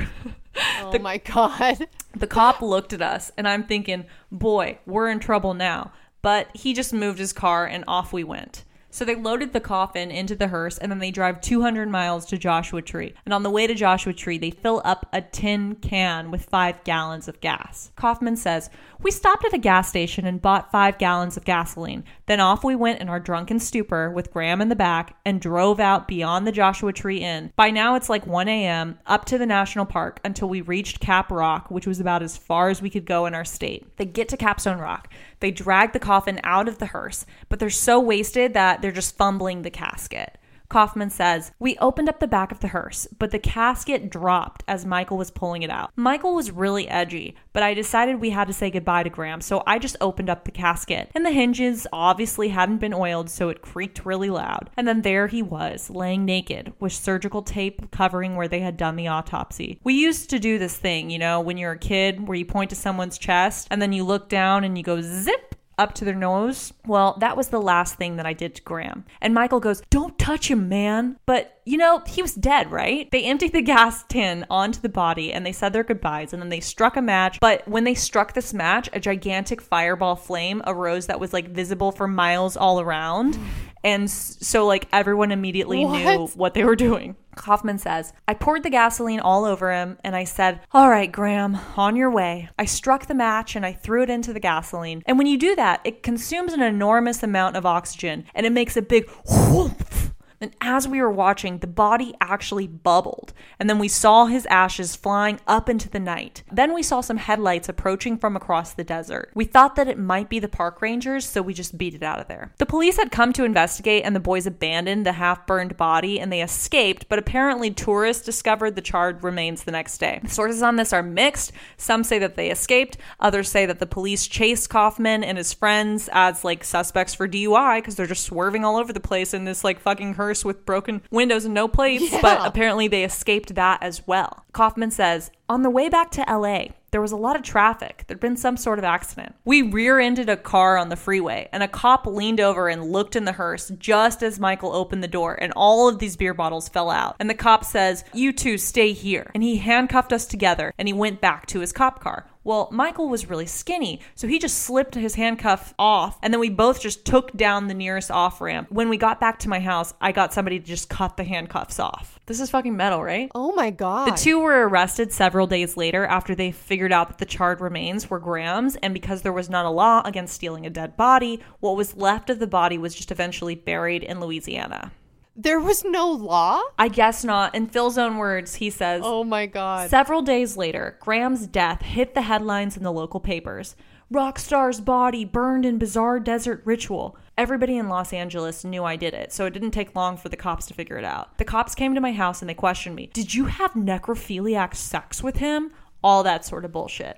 Oh my God. The cop looked at us, and I'm thinking, boy, we're in trouble now. But he just moved his car, and off we went. So they loaded the coffin into the hearse, and then they drive 200 miles to Joshua Tree. And on the way to Joshua Tree, they fill up a tin can with 5 gallons of gas. Kaufman says, "We stopped at a gas station and bought 5 gallons of gasoline. Then off we went in our drunken stupor with Graham in the back and drove out beyond the Joshua Tree Inn. By now it's like 1 a.m. up to the national park until we reached Cap Rock, which was about as far as we could go in our state. They get to Capstone Rock. They drag the coffin out of the hearse, but they're so wasted that they're just fumbling the casket. Kaufman says, "We opened up the back of the hearse, but the casket dropped as Michael was pulling it out. Michael was really edgy, but I decided we had to say goodbye to Graham, so I just opened up the casket. And the hinges obviously hadn't been oiled, so it creaked really loud. And then there he was, laying naked, with surgical tape covering where they had done the autopsy. We used to do this thing, you know, when you're a kid, where you point to someone's chest, and then you look down and you go zip up to their nose. Well, that was the last thing that I did to Graham." And Michael goes, "Don't touch him, man." But, you know, he was dead, right? They emptied the gas tin onto the body and they said their goodbyes, and then they struck a match. But when they struck this match, a gigantic fireball flame arose that was like visible for miles all around. And so like everyone immediately knew what they were doing. Kaufman says, "I poured the gasoline all over him and I said, 'All right, Graham, on your way.' I struck the match and I threw it into the gasoline. And when you do that, it consumes an enormous amount of oxygen and it makes a big whoomph. And as we were watching, the body actually bubbled. And then we saw his ashes flying up into the night. Then we saw some headlights approaching from across the desert. We thought that it might be the park rangers, so we just beat it out of there." The police had come to investigate, and the boys abandoned the half-burned body and they escaped, but apparently tourists discovered the charred remains the next day. The sources on this are mixed. Some say that they escaped. Others say that the police chased Kaufman and his friends as like suspects for DUI because they're just swerving all over the place in this like fucking hearse with broken windows and no plates, but apparently they escaped that as well. Kaufman says, On the way back to LA, there was a lot of traffic. There'd been some sort of accident. We rear-ended a car on the freeway, and a cop leaned over and looked in the hearse just as Michael opened the door, and all of these beer bottles fell out. And the cop says, "You two stay here." And he handcuffed us together, and he went back to his cop car. Well, Michael was really skinny, so he just slipped his handcuff off, and then we both just took down the nearest off-ramp. When we got back to my house, I got somebody to just cut the handcuffs off. This is fucking metal, right? Oh my God. The two were arrested several days later after they figured out that the charred remains were Graham's, and because there was not a law against stealing a dead body, what was left of the body was just eventually buried in Louisiana. There was no law? I guess not. In Phil's own words, he says, Oh my God. several days later, Graham's death hit the headlines in the local papers. Rock star's body burned in bizarre desert ritual. Everybody in Los Angeles knew I did it, so it didn't take long for the cops to figure it out. The cops came to my house and they questioned me. Did you have necrophiliac sex with him? All that sort of bullshit.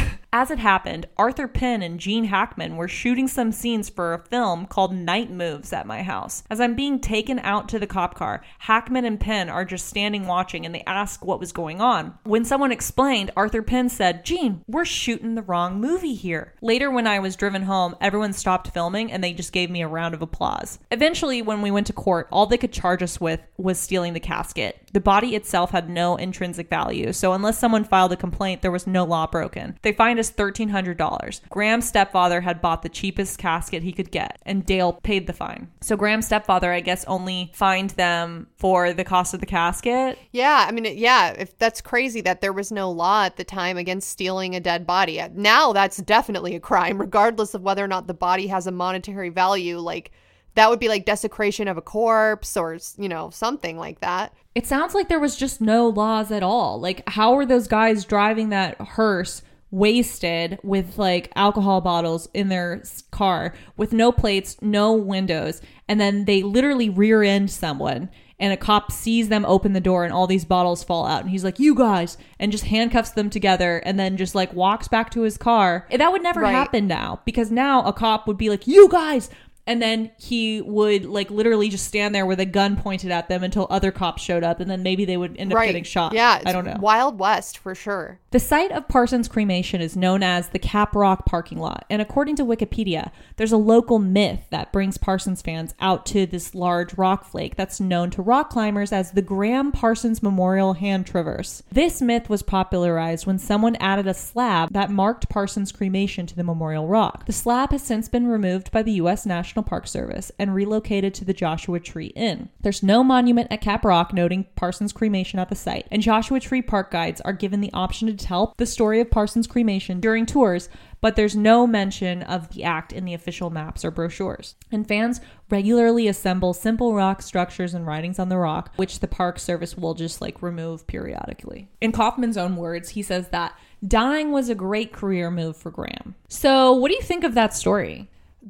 As it happened, Arthur Penn and Gene Hackman were shooting some scenes for a film called Night Moves at my house. As I'm being taken out to the cop car, Hackman and Penn are just standing watching, and they ask what was going on. When someone explained, Arthur Penn said, "Gene, we're shooting the wrong movie here." Later, when I was driven home, everyone stopped filming and they just gave me a round of applause. Eventually, when we went to court, all they could charge us with was stealing the casket. The body itself had no intrinsic value, so unless someone filed a complaint, there was no law broken. They fined us $1,300. Graham's stepfather had bought the cheapest casket he could get, and Dale paid the fine. So Graham's stepfather, I guess, only fined them for the cost of the casket. Yeah, I mean, yeah, if that's crazy that there was no law at the time against stealing a dead body. Now that's definitely a crime, regardless of whether or not the body has a monetary value. Like, that would be like desecration of a corpse or, something like that. It sounds like there was just no laws at all. Like, how are those guys driving that hearse wasted with like alcohol bottles in their car with no plates, no windows, and then they literally rear end someone and a cop sees them open the door and all these bottles fall out and he's like, "You guys," and just handcuffs them together and then just like walks back to his car. That would never happen now, because now a cop would be like, "You guys," and then he would like literally just stand there with a gun pointed at them until other cops showed up, and then maybe they would end up getting shot. Yeah, I don't know. Wild West for sure. The site of Parsons cremation is known as the Cap Rock parking lot, and according to Wikipedia, there's a local myth that brings Parsons fans out to this large rock flake that's known to rock climbers as the Graham Parsons Memorial Hand Traverse. This myth was popularized when someone added a slab that marked Parsons cremation to the memorial rock. The slab has since been removed by the U.S. National Park Service and relocated to the Joshua Tree Inn. There's no monument at Cap Rock noting Parsons cremation at the site, and Joshua Tree Park guides are given the option to tell the story of Parsons cremation during tours, but there's no mention of the act in the official maps or brochures. And fans regularly assemble simple rock structures and writings on the rock, which the Park Service will just like remove periodically. In Kaufman's own words, he says that dying was a great career move for Graham. So what do you think of that story?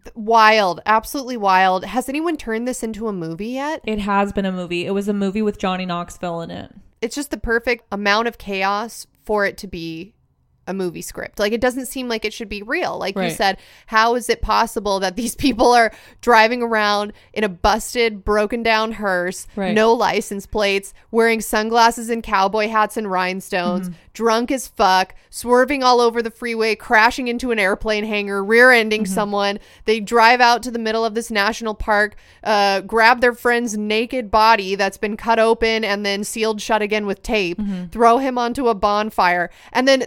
Wild, absolutely wild. Has anyone turned this into a movie yet? It has been a movie. It was a movie with Johnny Knoxville in it. It's just the perfect amount of chaos for it to be a movie script. Like, it doesn't seem like it should be real. Like you said, how is it possible that these people are driving around in a busted, broken down hearse, no license plates, wearing sunglasses and cowboy hats and rhinestones, drunk as fuck, swerving all over the freeway, crashing into an airplane hangar, rear-ending someone. They drive out to the middle of this national park, grab their friend's naked body that's been cut open and then sealed shut again with tape, throw him onto a bonfire. And then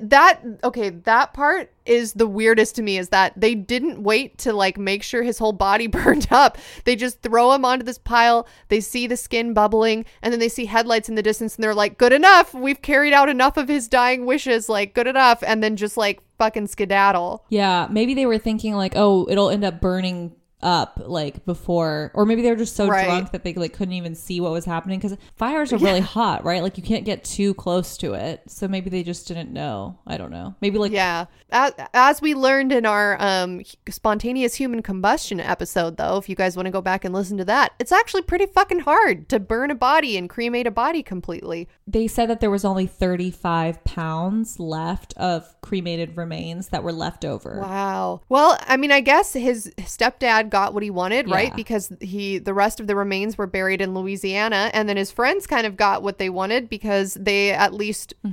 that part is the weirdest to me, is that they didn't wait to like make sure his whole body burned up. They just throw him onto this pile. They see the skin bubbling, and then they see headlights in the distance, and they're like, "Good enough. We've carried out enough of his dying wishes. Like, good enough." And then just like fucking skedaddle. Yeah, maybe they were thinking like, "Oh, it'll end up burning up like before," or maybe they were just so drunk that they like couldn't even see what was happening, because fires are really hot, right? Like, you can't get too close to it, so maybe they just didn't know. I don't know, maybe like as we learned in our spontaneous human combustion episode, though, if you guys want to go back and listen to that, it's actually pretty fucking hard to burn a body and cremate a body completely. They said that there was only 35 pounds left of cremated remains that were left over. Wow. Well, I mean, I guess his stepdad got what he wanted, right? Because the rest of the remains were buried in Louisiana, and then his friends kind of got what they wanted because they at least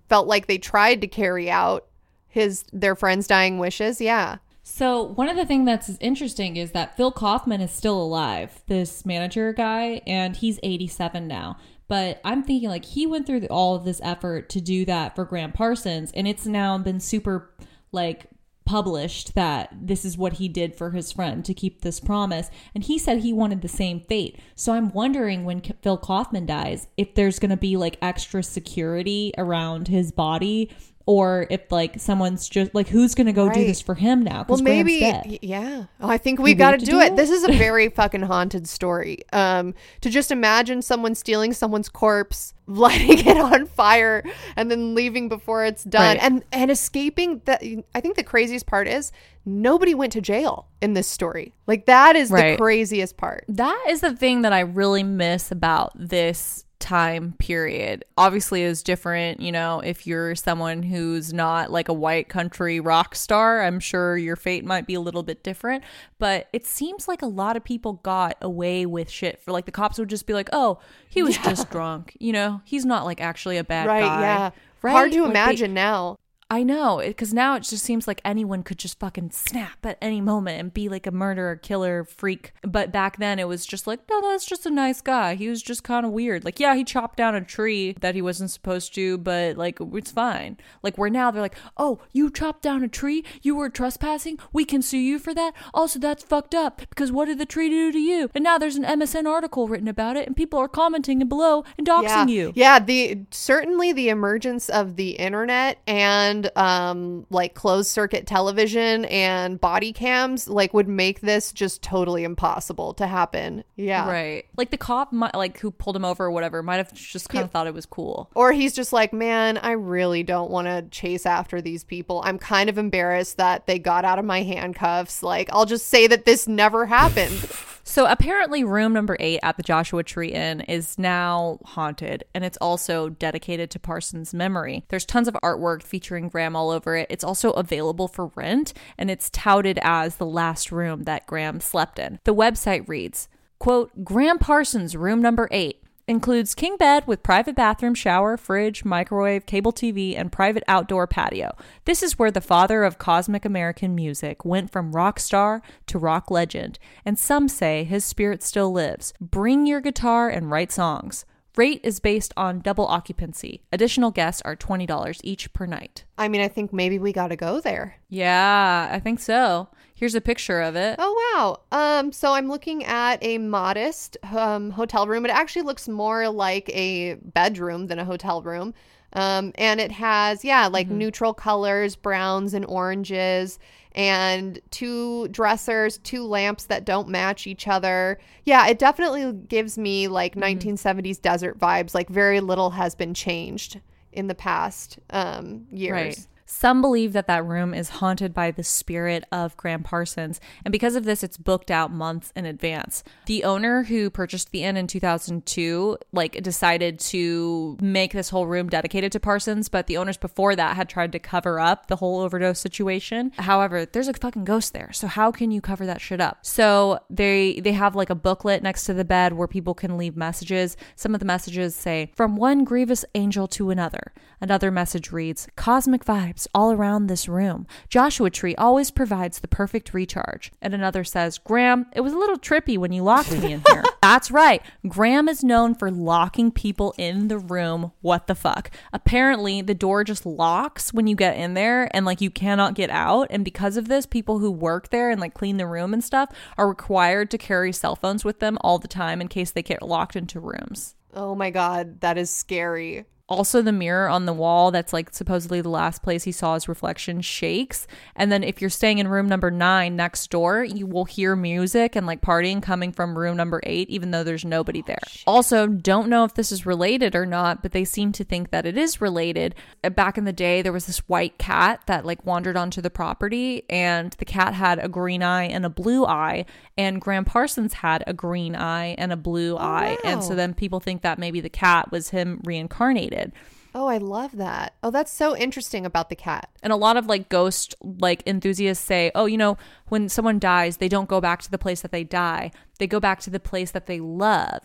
felt like they tried to carry out their friend's dying wishes. Yeah. So one of the things that's interesting is that Phil Kaufman is still alive, this manager guy, and he's 87 now. But I'm thinking like he went through all of this effort to do that for Graham Parsons, and it's now been super like published that this is what he did for his friend to keep this promise. And he said he wanted the same fate. So I'm wondering when Phil Kaufman dies, if there's going to be like extra security around his body, or if like someone's just like, who's going to go do this for him now? Well, maybe, yeah. Oh, I think we got to do it. This is a very fucking haunted story. To just imagine someone stealing someone's corpse, lighting it on fire, and then leaving before it's done, and escaping. That, I think the craziest part is nobody went to jail in this story. Like, that is the craziest part. That is the thing that I really miss about this time period. Obviously is different, you know, if you're someone who's not like a white country rock star, I'm sure your fate might be a little bit different, but it seems like a lot of people got away with shit. For like, the cops would just be like, oh, he was just drunk, you know, he's not like actually a bad guy. Yeah, right? Hard to imagine now. I know, because now it just seems like anyone could just fucking snap at any moment and be like a murderer, killer, freak. But back then it was just like, no, that's just a nice guy. He was just kind of weird. Like, yeah, he chopped down a tree that he wasn't supposed to, but like, it's fine. Like, where now they're like, oh, you chopped down a tree? You were trespassing? We can sue you for that? Also, that's fucked up, because what did the tree do to you? And now there's an MSN article written about it, and people are commenting below and doxing you. Yeah, certainly the emergence of the internet and like closed circuit television and body cams like would make this just totally impossible to happen. Yeah, right. Like, the cop like who pulled him over or whatever might have just kind of thought it was cool, or he's just like, man, I really don't want to chase after these people. I'm kind of embarrassed that they got out of my handcuffs. Like, I'll just say that this never happened. So apparently room number 8 at the Joshua Tree Inn is now haunted, and it's also dedicated to Parsons' memory. There's tons of artwork featuring Graham all over it. It's also available for rent, and it's touted as the last room that Graham slept in. The website reads, quote, Graham Parsons' room number 8 includes king bed with private bathroom, shower, fridge, microwave, cable TV, and private outdoor patio. This is where the father of cosmic American music went from rock star to rock legend, and some say his spirit still lives. Bring your guitar and write songs. Rate is based on double occupancy. Additional guests are $20 each per night. I mean, I think maybe we got to go there. Yeah, I think so. Here's a picture of it. Oh, wow. So I'm looking at a modest hotel room. It actually looks more like a bedroom than a hotel room. And it has, neutral colors, browns and oranges, and 2 dressers, 2 lamps that don't match each other. Yeah, it definitely gives me like 1970s desert vibes. Like, very little has been changed in the past years. Right. Some believe that that room is haunted by the spirit of Graham Parsons, and because of this, it's booked out months in advance. The owner who purchased the inn in 2002, decided to make this whole room dedicated to Parsons, but the owners before that had tried to cover up the whole overdose situation. However, there's a fucking ghost there, so how can you cover that shit up? So they have like a booklet next to the bed where people can leave messages. Some of the messages say, from one grievous angel to another. Another message reads, cosmic vibes all around this room. Joshua Tree always provides the perfect recharge. And another says, Graham, it was a little trippy when you locked me in here. That's right. Graham is known for locking people in the room. What the fuck? Apparently, the door just locks when you get in there and you cannot get out. And because of this, people who work there and clean the room and stuff are required to carry cell phones with them all the time in case they get locked into rooms. Oh my God, that is scary. Also, the mirror on the wall that's supposedly the last place he saw his reflection shakes. And then if you're staying in room number 9 next door, you will hear music and partying coming from room number 8, even though there's nobody there. Also, don't know if this is related or not, but they seem to think that it is related. Back in the day, there was this white cat that wandered onto the property, and the cat had a green eye and a blue eye, and Graham Parsons had a green eye and a blue eye. Wow. And so then people think that maybe the cat was him reincarnated. Oh, I love that. Oh, that's so interesting about the cat. And a lot of ghost enthusiasts say, oh, when someone dies, they don't go back to the place that they die. They go back to the place that they loved.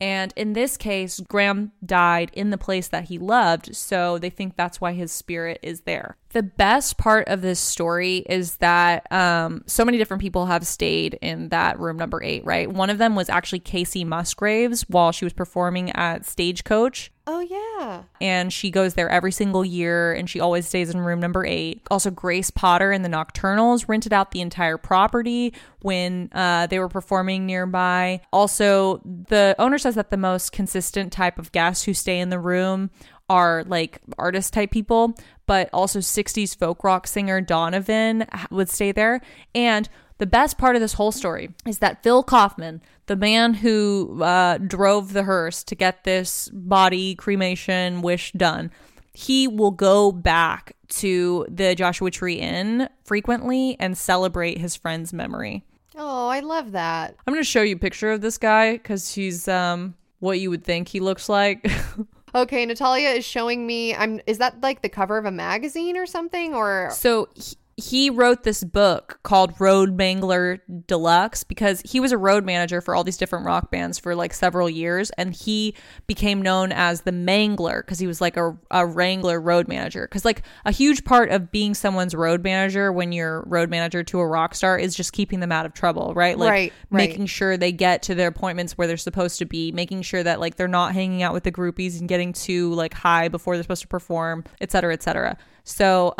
And in this case, Graham died in the place that he loved, so they think that's why his spirit is there. The best part of this story is that so many different people have stayed in that room number 8, right? One of them was actually Casey Musgraves while she was performing at Stagecoach. Oh, yeah. And she goes there every single year, and she always stays in room number 8. Also, Grace Potter and the Nocturnals rented out the entire property when they were performing nearby. Also, the owner says that the most consistent type of guests who stay in the room are like artist type people, but also 60s folk rock singer Donovan would stay there. And the best part of this whole story is that Phil Kaufman, the man who drove the hearse to get this body cremation wish done, he will go back to the Joshua Tree Inn frequently and celebrate his friend's memory. Oh, I love that. I'm going to show you a picture of this guy because he's what you would think he looks like. Okay, Natalia is showing me. Is that like the cover of a magazine or something? Or so he wrote this book called Road Mangler Deluxe because he was a road manager for all these different rock bands for like several years, and he became known as the Mangler because he was like a Wrangler road manager. Because like a huge part of being someone's road manager when you're road manager to a rock star is just keeping them out of trouble, right? Like right. making sure they get to their appointments where they're supposed to be, making sure that like they're not hanging out with the groupies and getting too like high before they're supposed to perform, et cetera, et cetera. So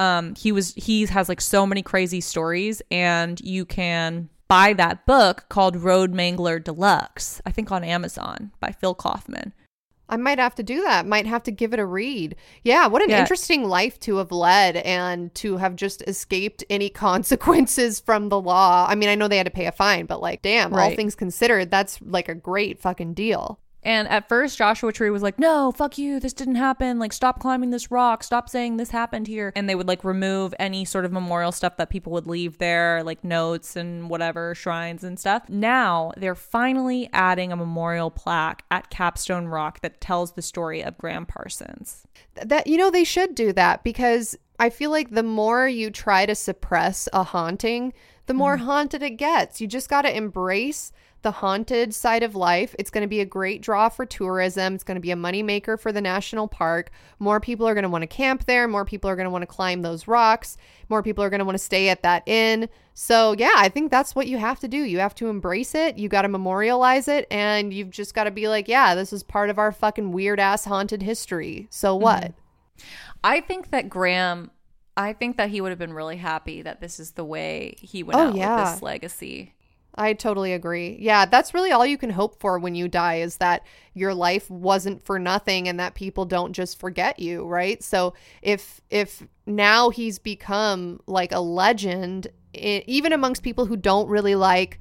he has like so many crazy stories, and you can buy that book called Road Mangler Deluxe, I think on Amazon, by Phil Kaufman. I might have to do that. Might have to give it a read. Yeah, what an interesting life to have led and to have just escaped any consequences from the law. I mean, I know they had to pay a fine, but like, damn, right. All things considered, that's like a great fucking deal. And at first, Joshua Tree was like, no, fuck you. This didn't happen. Like, stop climbing this rock. Stop saying this happened here. And they would like remove any sort of memorial stuff that people would leave there, like notes and whatever, shrines and stuff. Now they're finally adding a memorial plaque at Capstone Rock that tells the story of Graham Parsons. That, they should do that, because I feel like the more you try to suppress a haunting, the more haunted it gets. You just got to embrace the haunted side of life. It's going to be a great draw for tourism. It's going to be a moneymaker for the national park. More people are going to want to camp there. More people are going to want to climb those rocks. More people are going to want to stay at that inn. So yeah, I think that's what you have to do. You have to embrace it. You got to memorialize it. And you've just got to be like, yeah, this is part of our fucking weird ass haunted history. So what? I think that he would have been really happy that this is the way he went out with this legacy. I totally agree. Yeah, that's really all you can hope for when you die, is that your life wasn't for nothing and that people don't just forget you, right? So if now he's become like a legend, even amongst people who don't really like,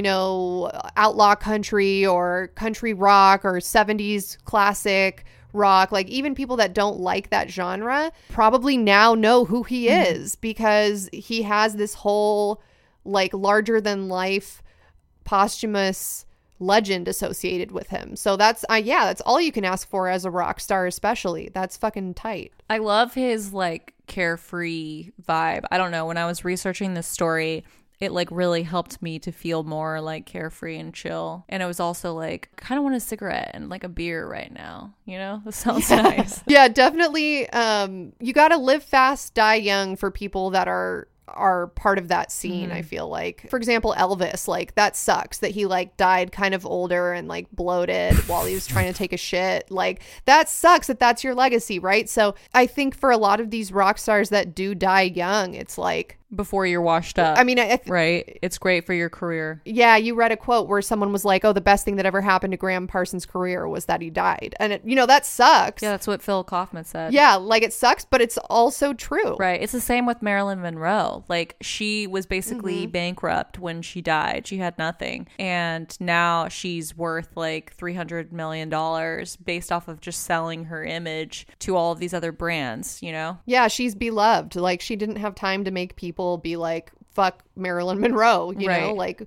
outlaw country or country rock or 70s classic rock, like even people that don't like that genre probably now know who he is, because he has this whole like larger than life posthumous legend associated with him. So that's all you can ask for as a rock star, especially. That's fucking tight. I love his like carefree vibe. I don't know, when I was researching this story, it like really helped me to feel more like carefree and chill. And it was also like, kind of want a cigarette and like a beer right now. This sounds nice. Yeah, definitely. You got to live fast, die young for people that are part of that scene. I feel like, for example, Elvis, like that sucks that he like died kind of older and like bloated while he was trying to take a shit. Like that sucks that that's your legacy, right? So I think for a lot of these rock stars that do die young, it's like before you're washed up. I mean, right? It's great for your career. Yeah, you read a quote where someone was like, oh, the best thing that ever happened to Graham Parsons' career was that he died. And, that sucks. Yeah, that's what Phil Kaufman said. Yeah, like it sucks, but it's also true. Right. It's the same with Marilyn Monroe. Like she was basically bankrupt when she died. She had nothing. And now she's worth like $300 million based off of just selling her image to all of these other brands, Yeah, she's beloved. Like she didn't have time to make people be like, fuck Marilyn Monroe, you know, like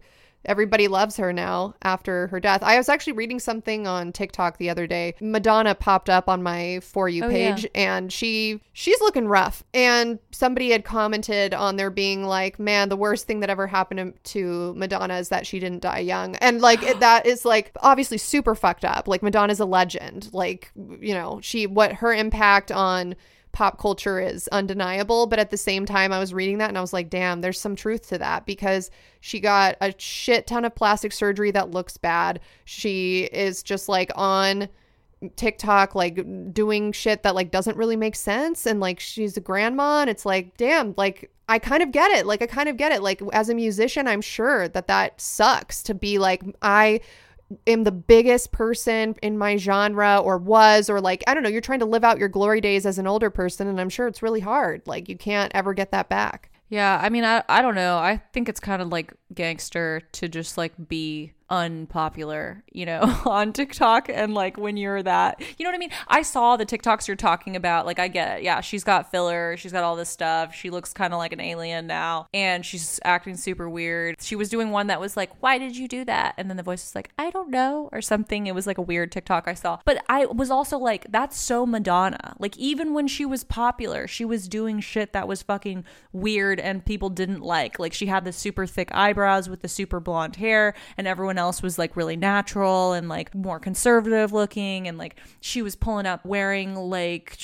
everybody loves her now after her death. I was actually reading something on TikTok the other day. Madonna popped up on my For You page, and she's looking rough. And somebody had commented on there being like, man, the worst thing that ever happened to Madonna is that she didn't die young. And like that is like obviously super fucked up. Like Madonna's a legend. Like, you know, what her impact on pop culture is undeniable, but at the same time I was reading that and I was like, damn, there's some truth to that, because she got a shit ton of plastic surgery that looks bad. She is just like on TikTok like doing shit that like doesn't really make sense, and like she's a grandma, and it's like, damn, like I kind of get it. Like as a musician, I'm sure that sucks to be like, I am the biggest person in my genre, or was, or like, I don't know, you're trying to live out your glory days as an older person, and I'm sure it's really hard. Like you can't ever get that back. Yeah, I mean, I don't know. I think it's kind of like gangster to just like be unpopular, you know, on TikTok. And like when you're that, you know what I mean? I saw the TikToks you're talking about. Like I get it. Yeah, she's got filler. She's got all this stuff. She looks kind of like an alien now, and she's acting super weird. She was doing one that was like, why did you do that? And then the voice was like, I don't know, or something. It was like a weird TikTok I saw. But I was also like, that's so Madonna. Like even when she was popular, she was doing shit that was fucking weird and people didn't like. Like she had the super thick eyebrows with the super blonde hair, and everyone else was like really natural and like more conservative looking, and like she was pulling up wearing like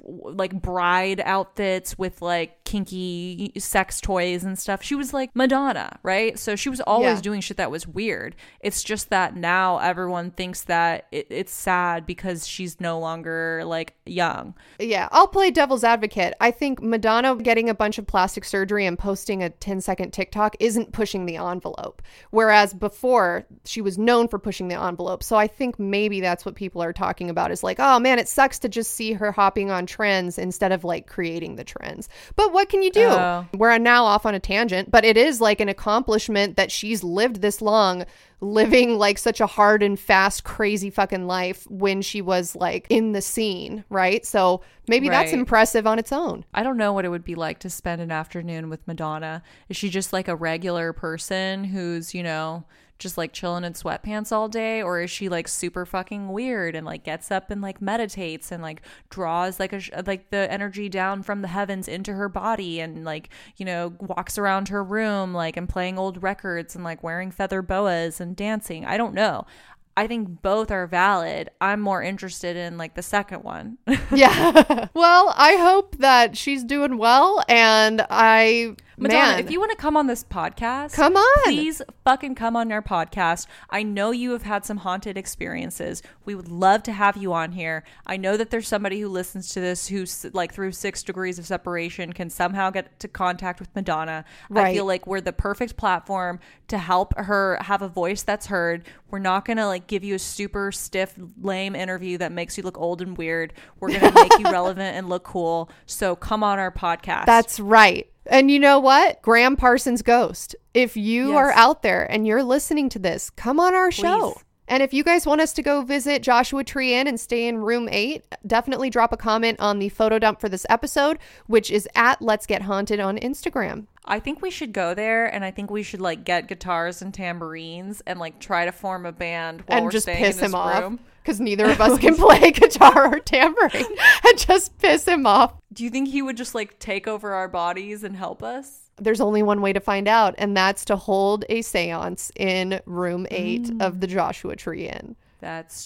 bride outfits with like kinky sex toys and stuff. She was like Madonna, right? So she was always doing shit that was weird. It's just that now everyone thinks that it's sad because she's no longer like young. Yeah, I'll play devil's advocate. I think Madonna getting a bunch of plastic surgery and posting a 10-second TikTok isn't pushing the envelope, whereas before she was known for pushing the envelope. So I think maybe that's what people are talking about, is like, oh man, it sucks to just see her hopping on trends instead of like creating the trends. But what can you do? We're now off on a tangent, but it is like an accomplishment that she's lived this long, living like such a hard and fast, crazy fucking life when she was like in the scene, right? So maybe that's impressive on its own. I don't know what it would be like to spend an afternoon with Madonna. Is she just like a regular person who's, you know, just like chilling in sweatpants all day, or is she like super fucking weird and like gets up and like meditates and like draws like like the energy down from the heavens into her body, and like, you know, walks around her room like and playing old records and like wearing feather boas and dancing? I don't know. I think both are valid. I'm more interested in like the second one. Yeah. Well, I hope that she's doing well, and Madonna, if you want to come on this podcast, come on. Please fucking come on our podcast. I know you have had some haunted experiences. We would love to have you on here. I know that there's somebody who listens to this who's like through 6 degrees of separation can somehow get to contact with Madonna. Right. I feel like we're the perfect platform to help her have a voice that's heard. We're not going to like give you a super stiff, lame interview that makes you look old and weird. We're going to make you relevant and look cool. So come on our podcast. That's right. And you know what? Graham Parsons Ghost. If you are out there and you're listening to this, come on our show. Please. And if you guys want us to go visit Joshua Tree Inn and stay in room 8, definitely drop a comment on the photo dump for this episode, which is at Let's Get Haunted on Instagram. I think we should go there, and I think we should like get guitars and tambourines and like try to form a band while we're staying in this room. And just piss him off, because neither of us can play guitar or tambourine, and just piss him off. Do you think he would just like take over our bodies and help us? There's only one way to find out, and that's to hold a seance in room 8 of the Joshua Tree Inn. That's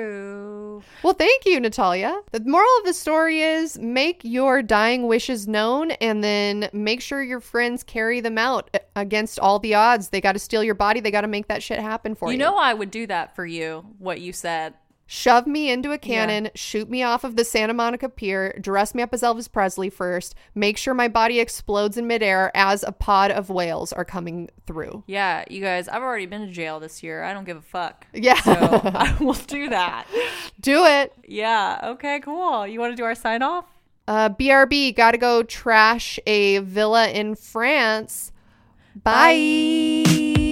true. Well, thank you, Natalia. The moral of the story is make your dying wishes known, and then make sure your friends carry them out against all the odds. They got to steal your body. They got to make that shit happen for you. You know I would do that for you, what you said. Shove me into a cannon, shoot me off of the Santa Monica Pier, dress me up as Elvis Presley first, make sure my body explodes in midair as a pod of whales are coming through. Yeah, you guys, I've already been to jail this year. I don't give a fuck. Yeah. So I will do that. Do it. Yeah. Okay, cool. You want to do our sign off? BRB, gotta go trash a villa in France. Bye.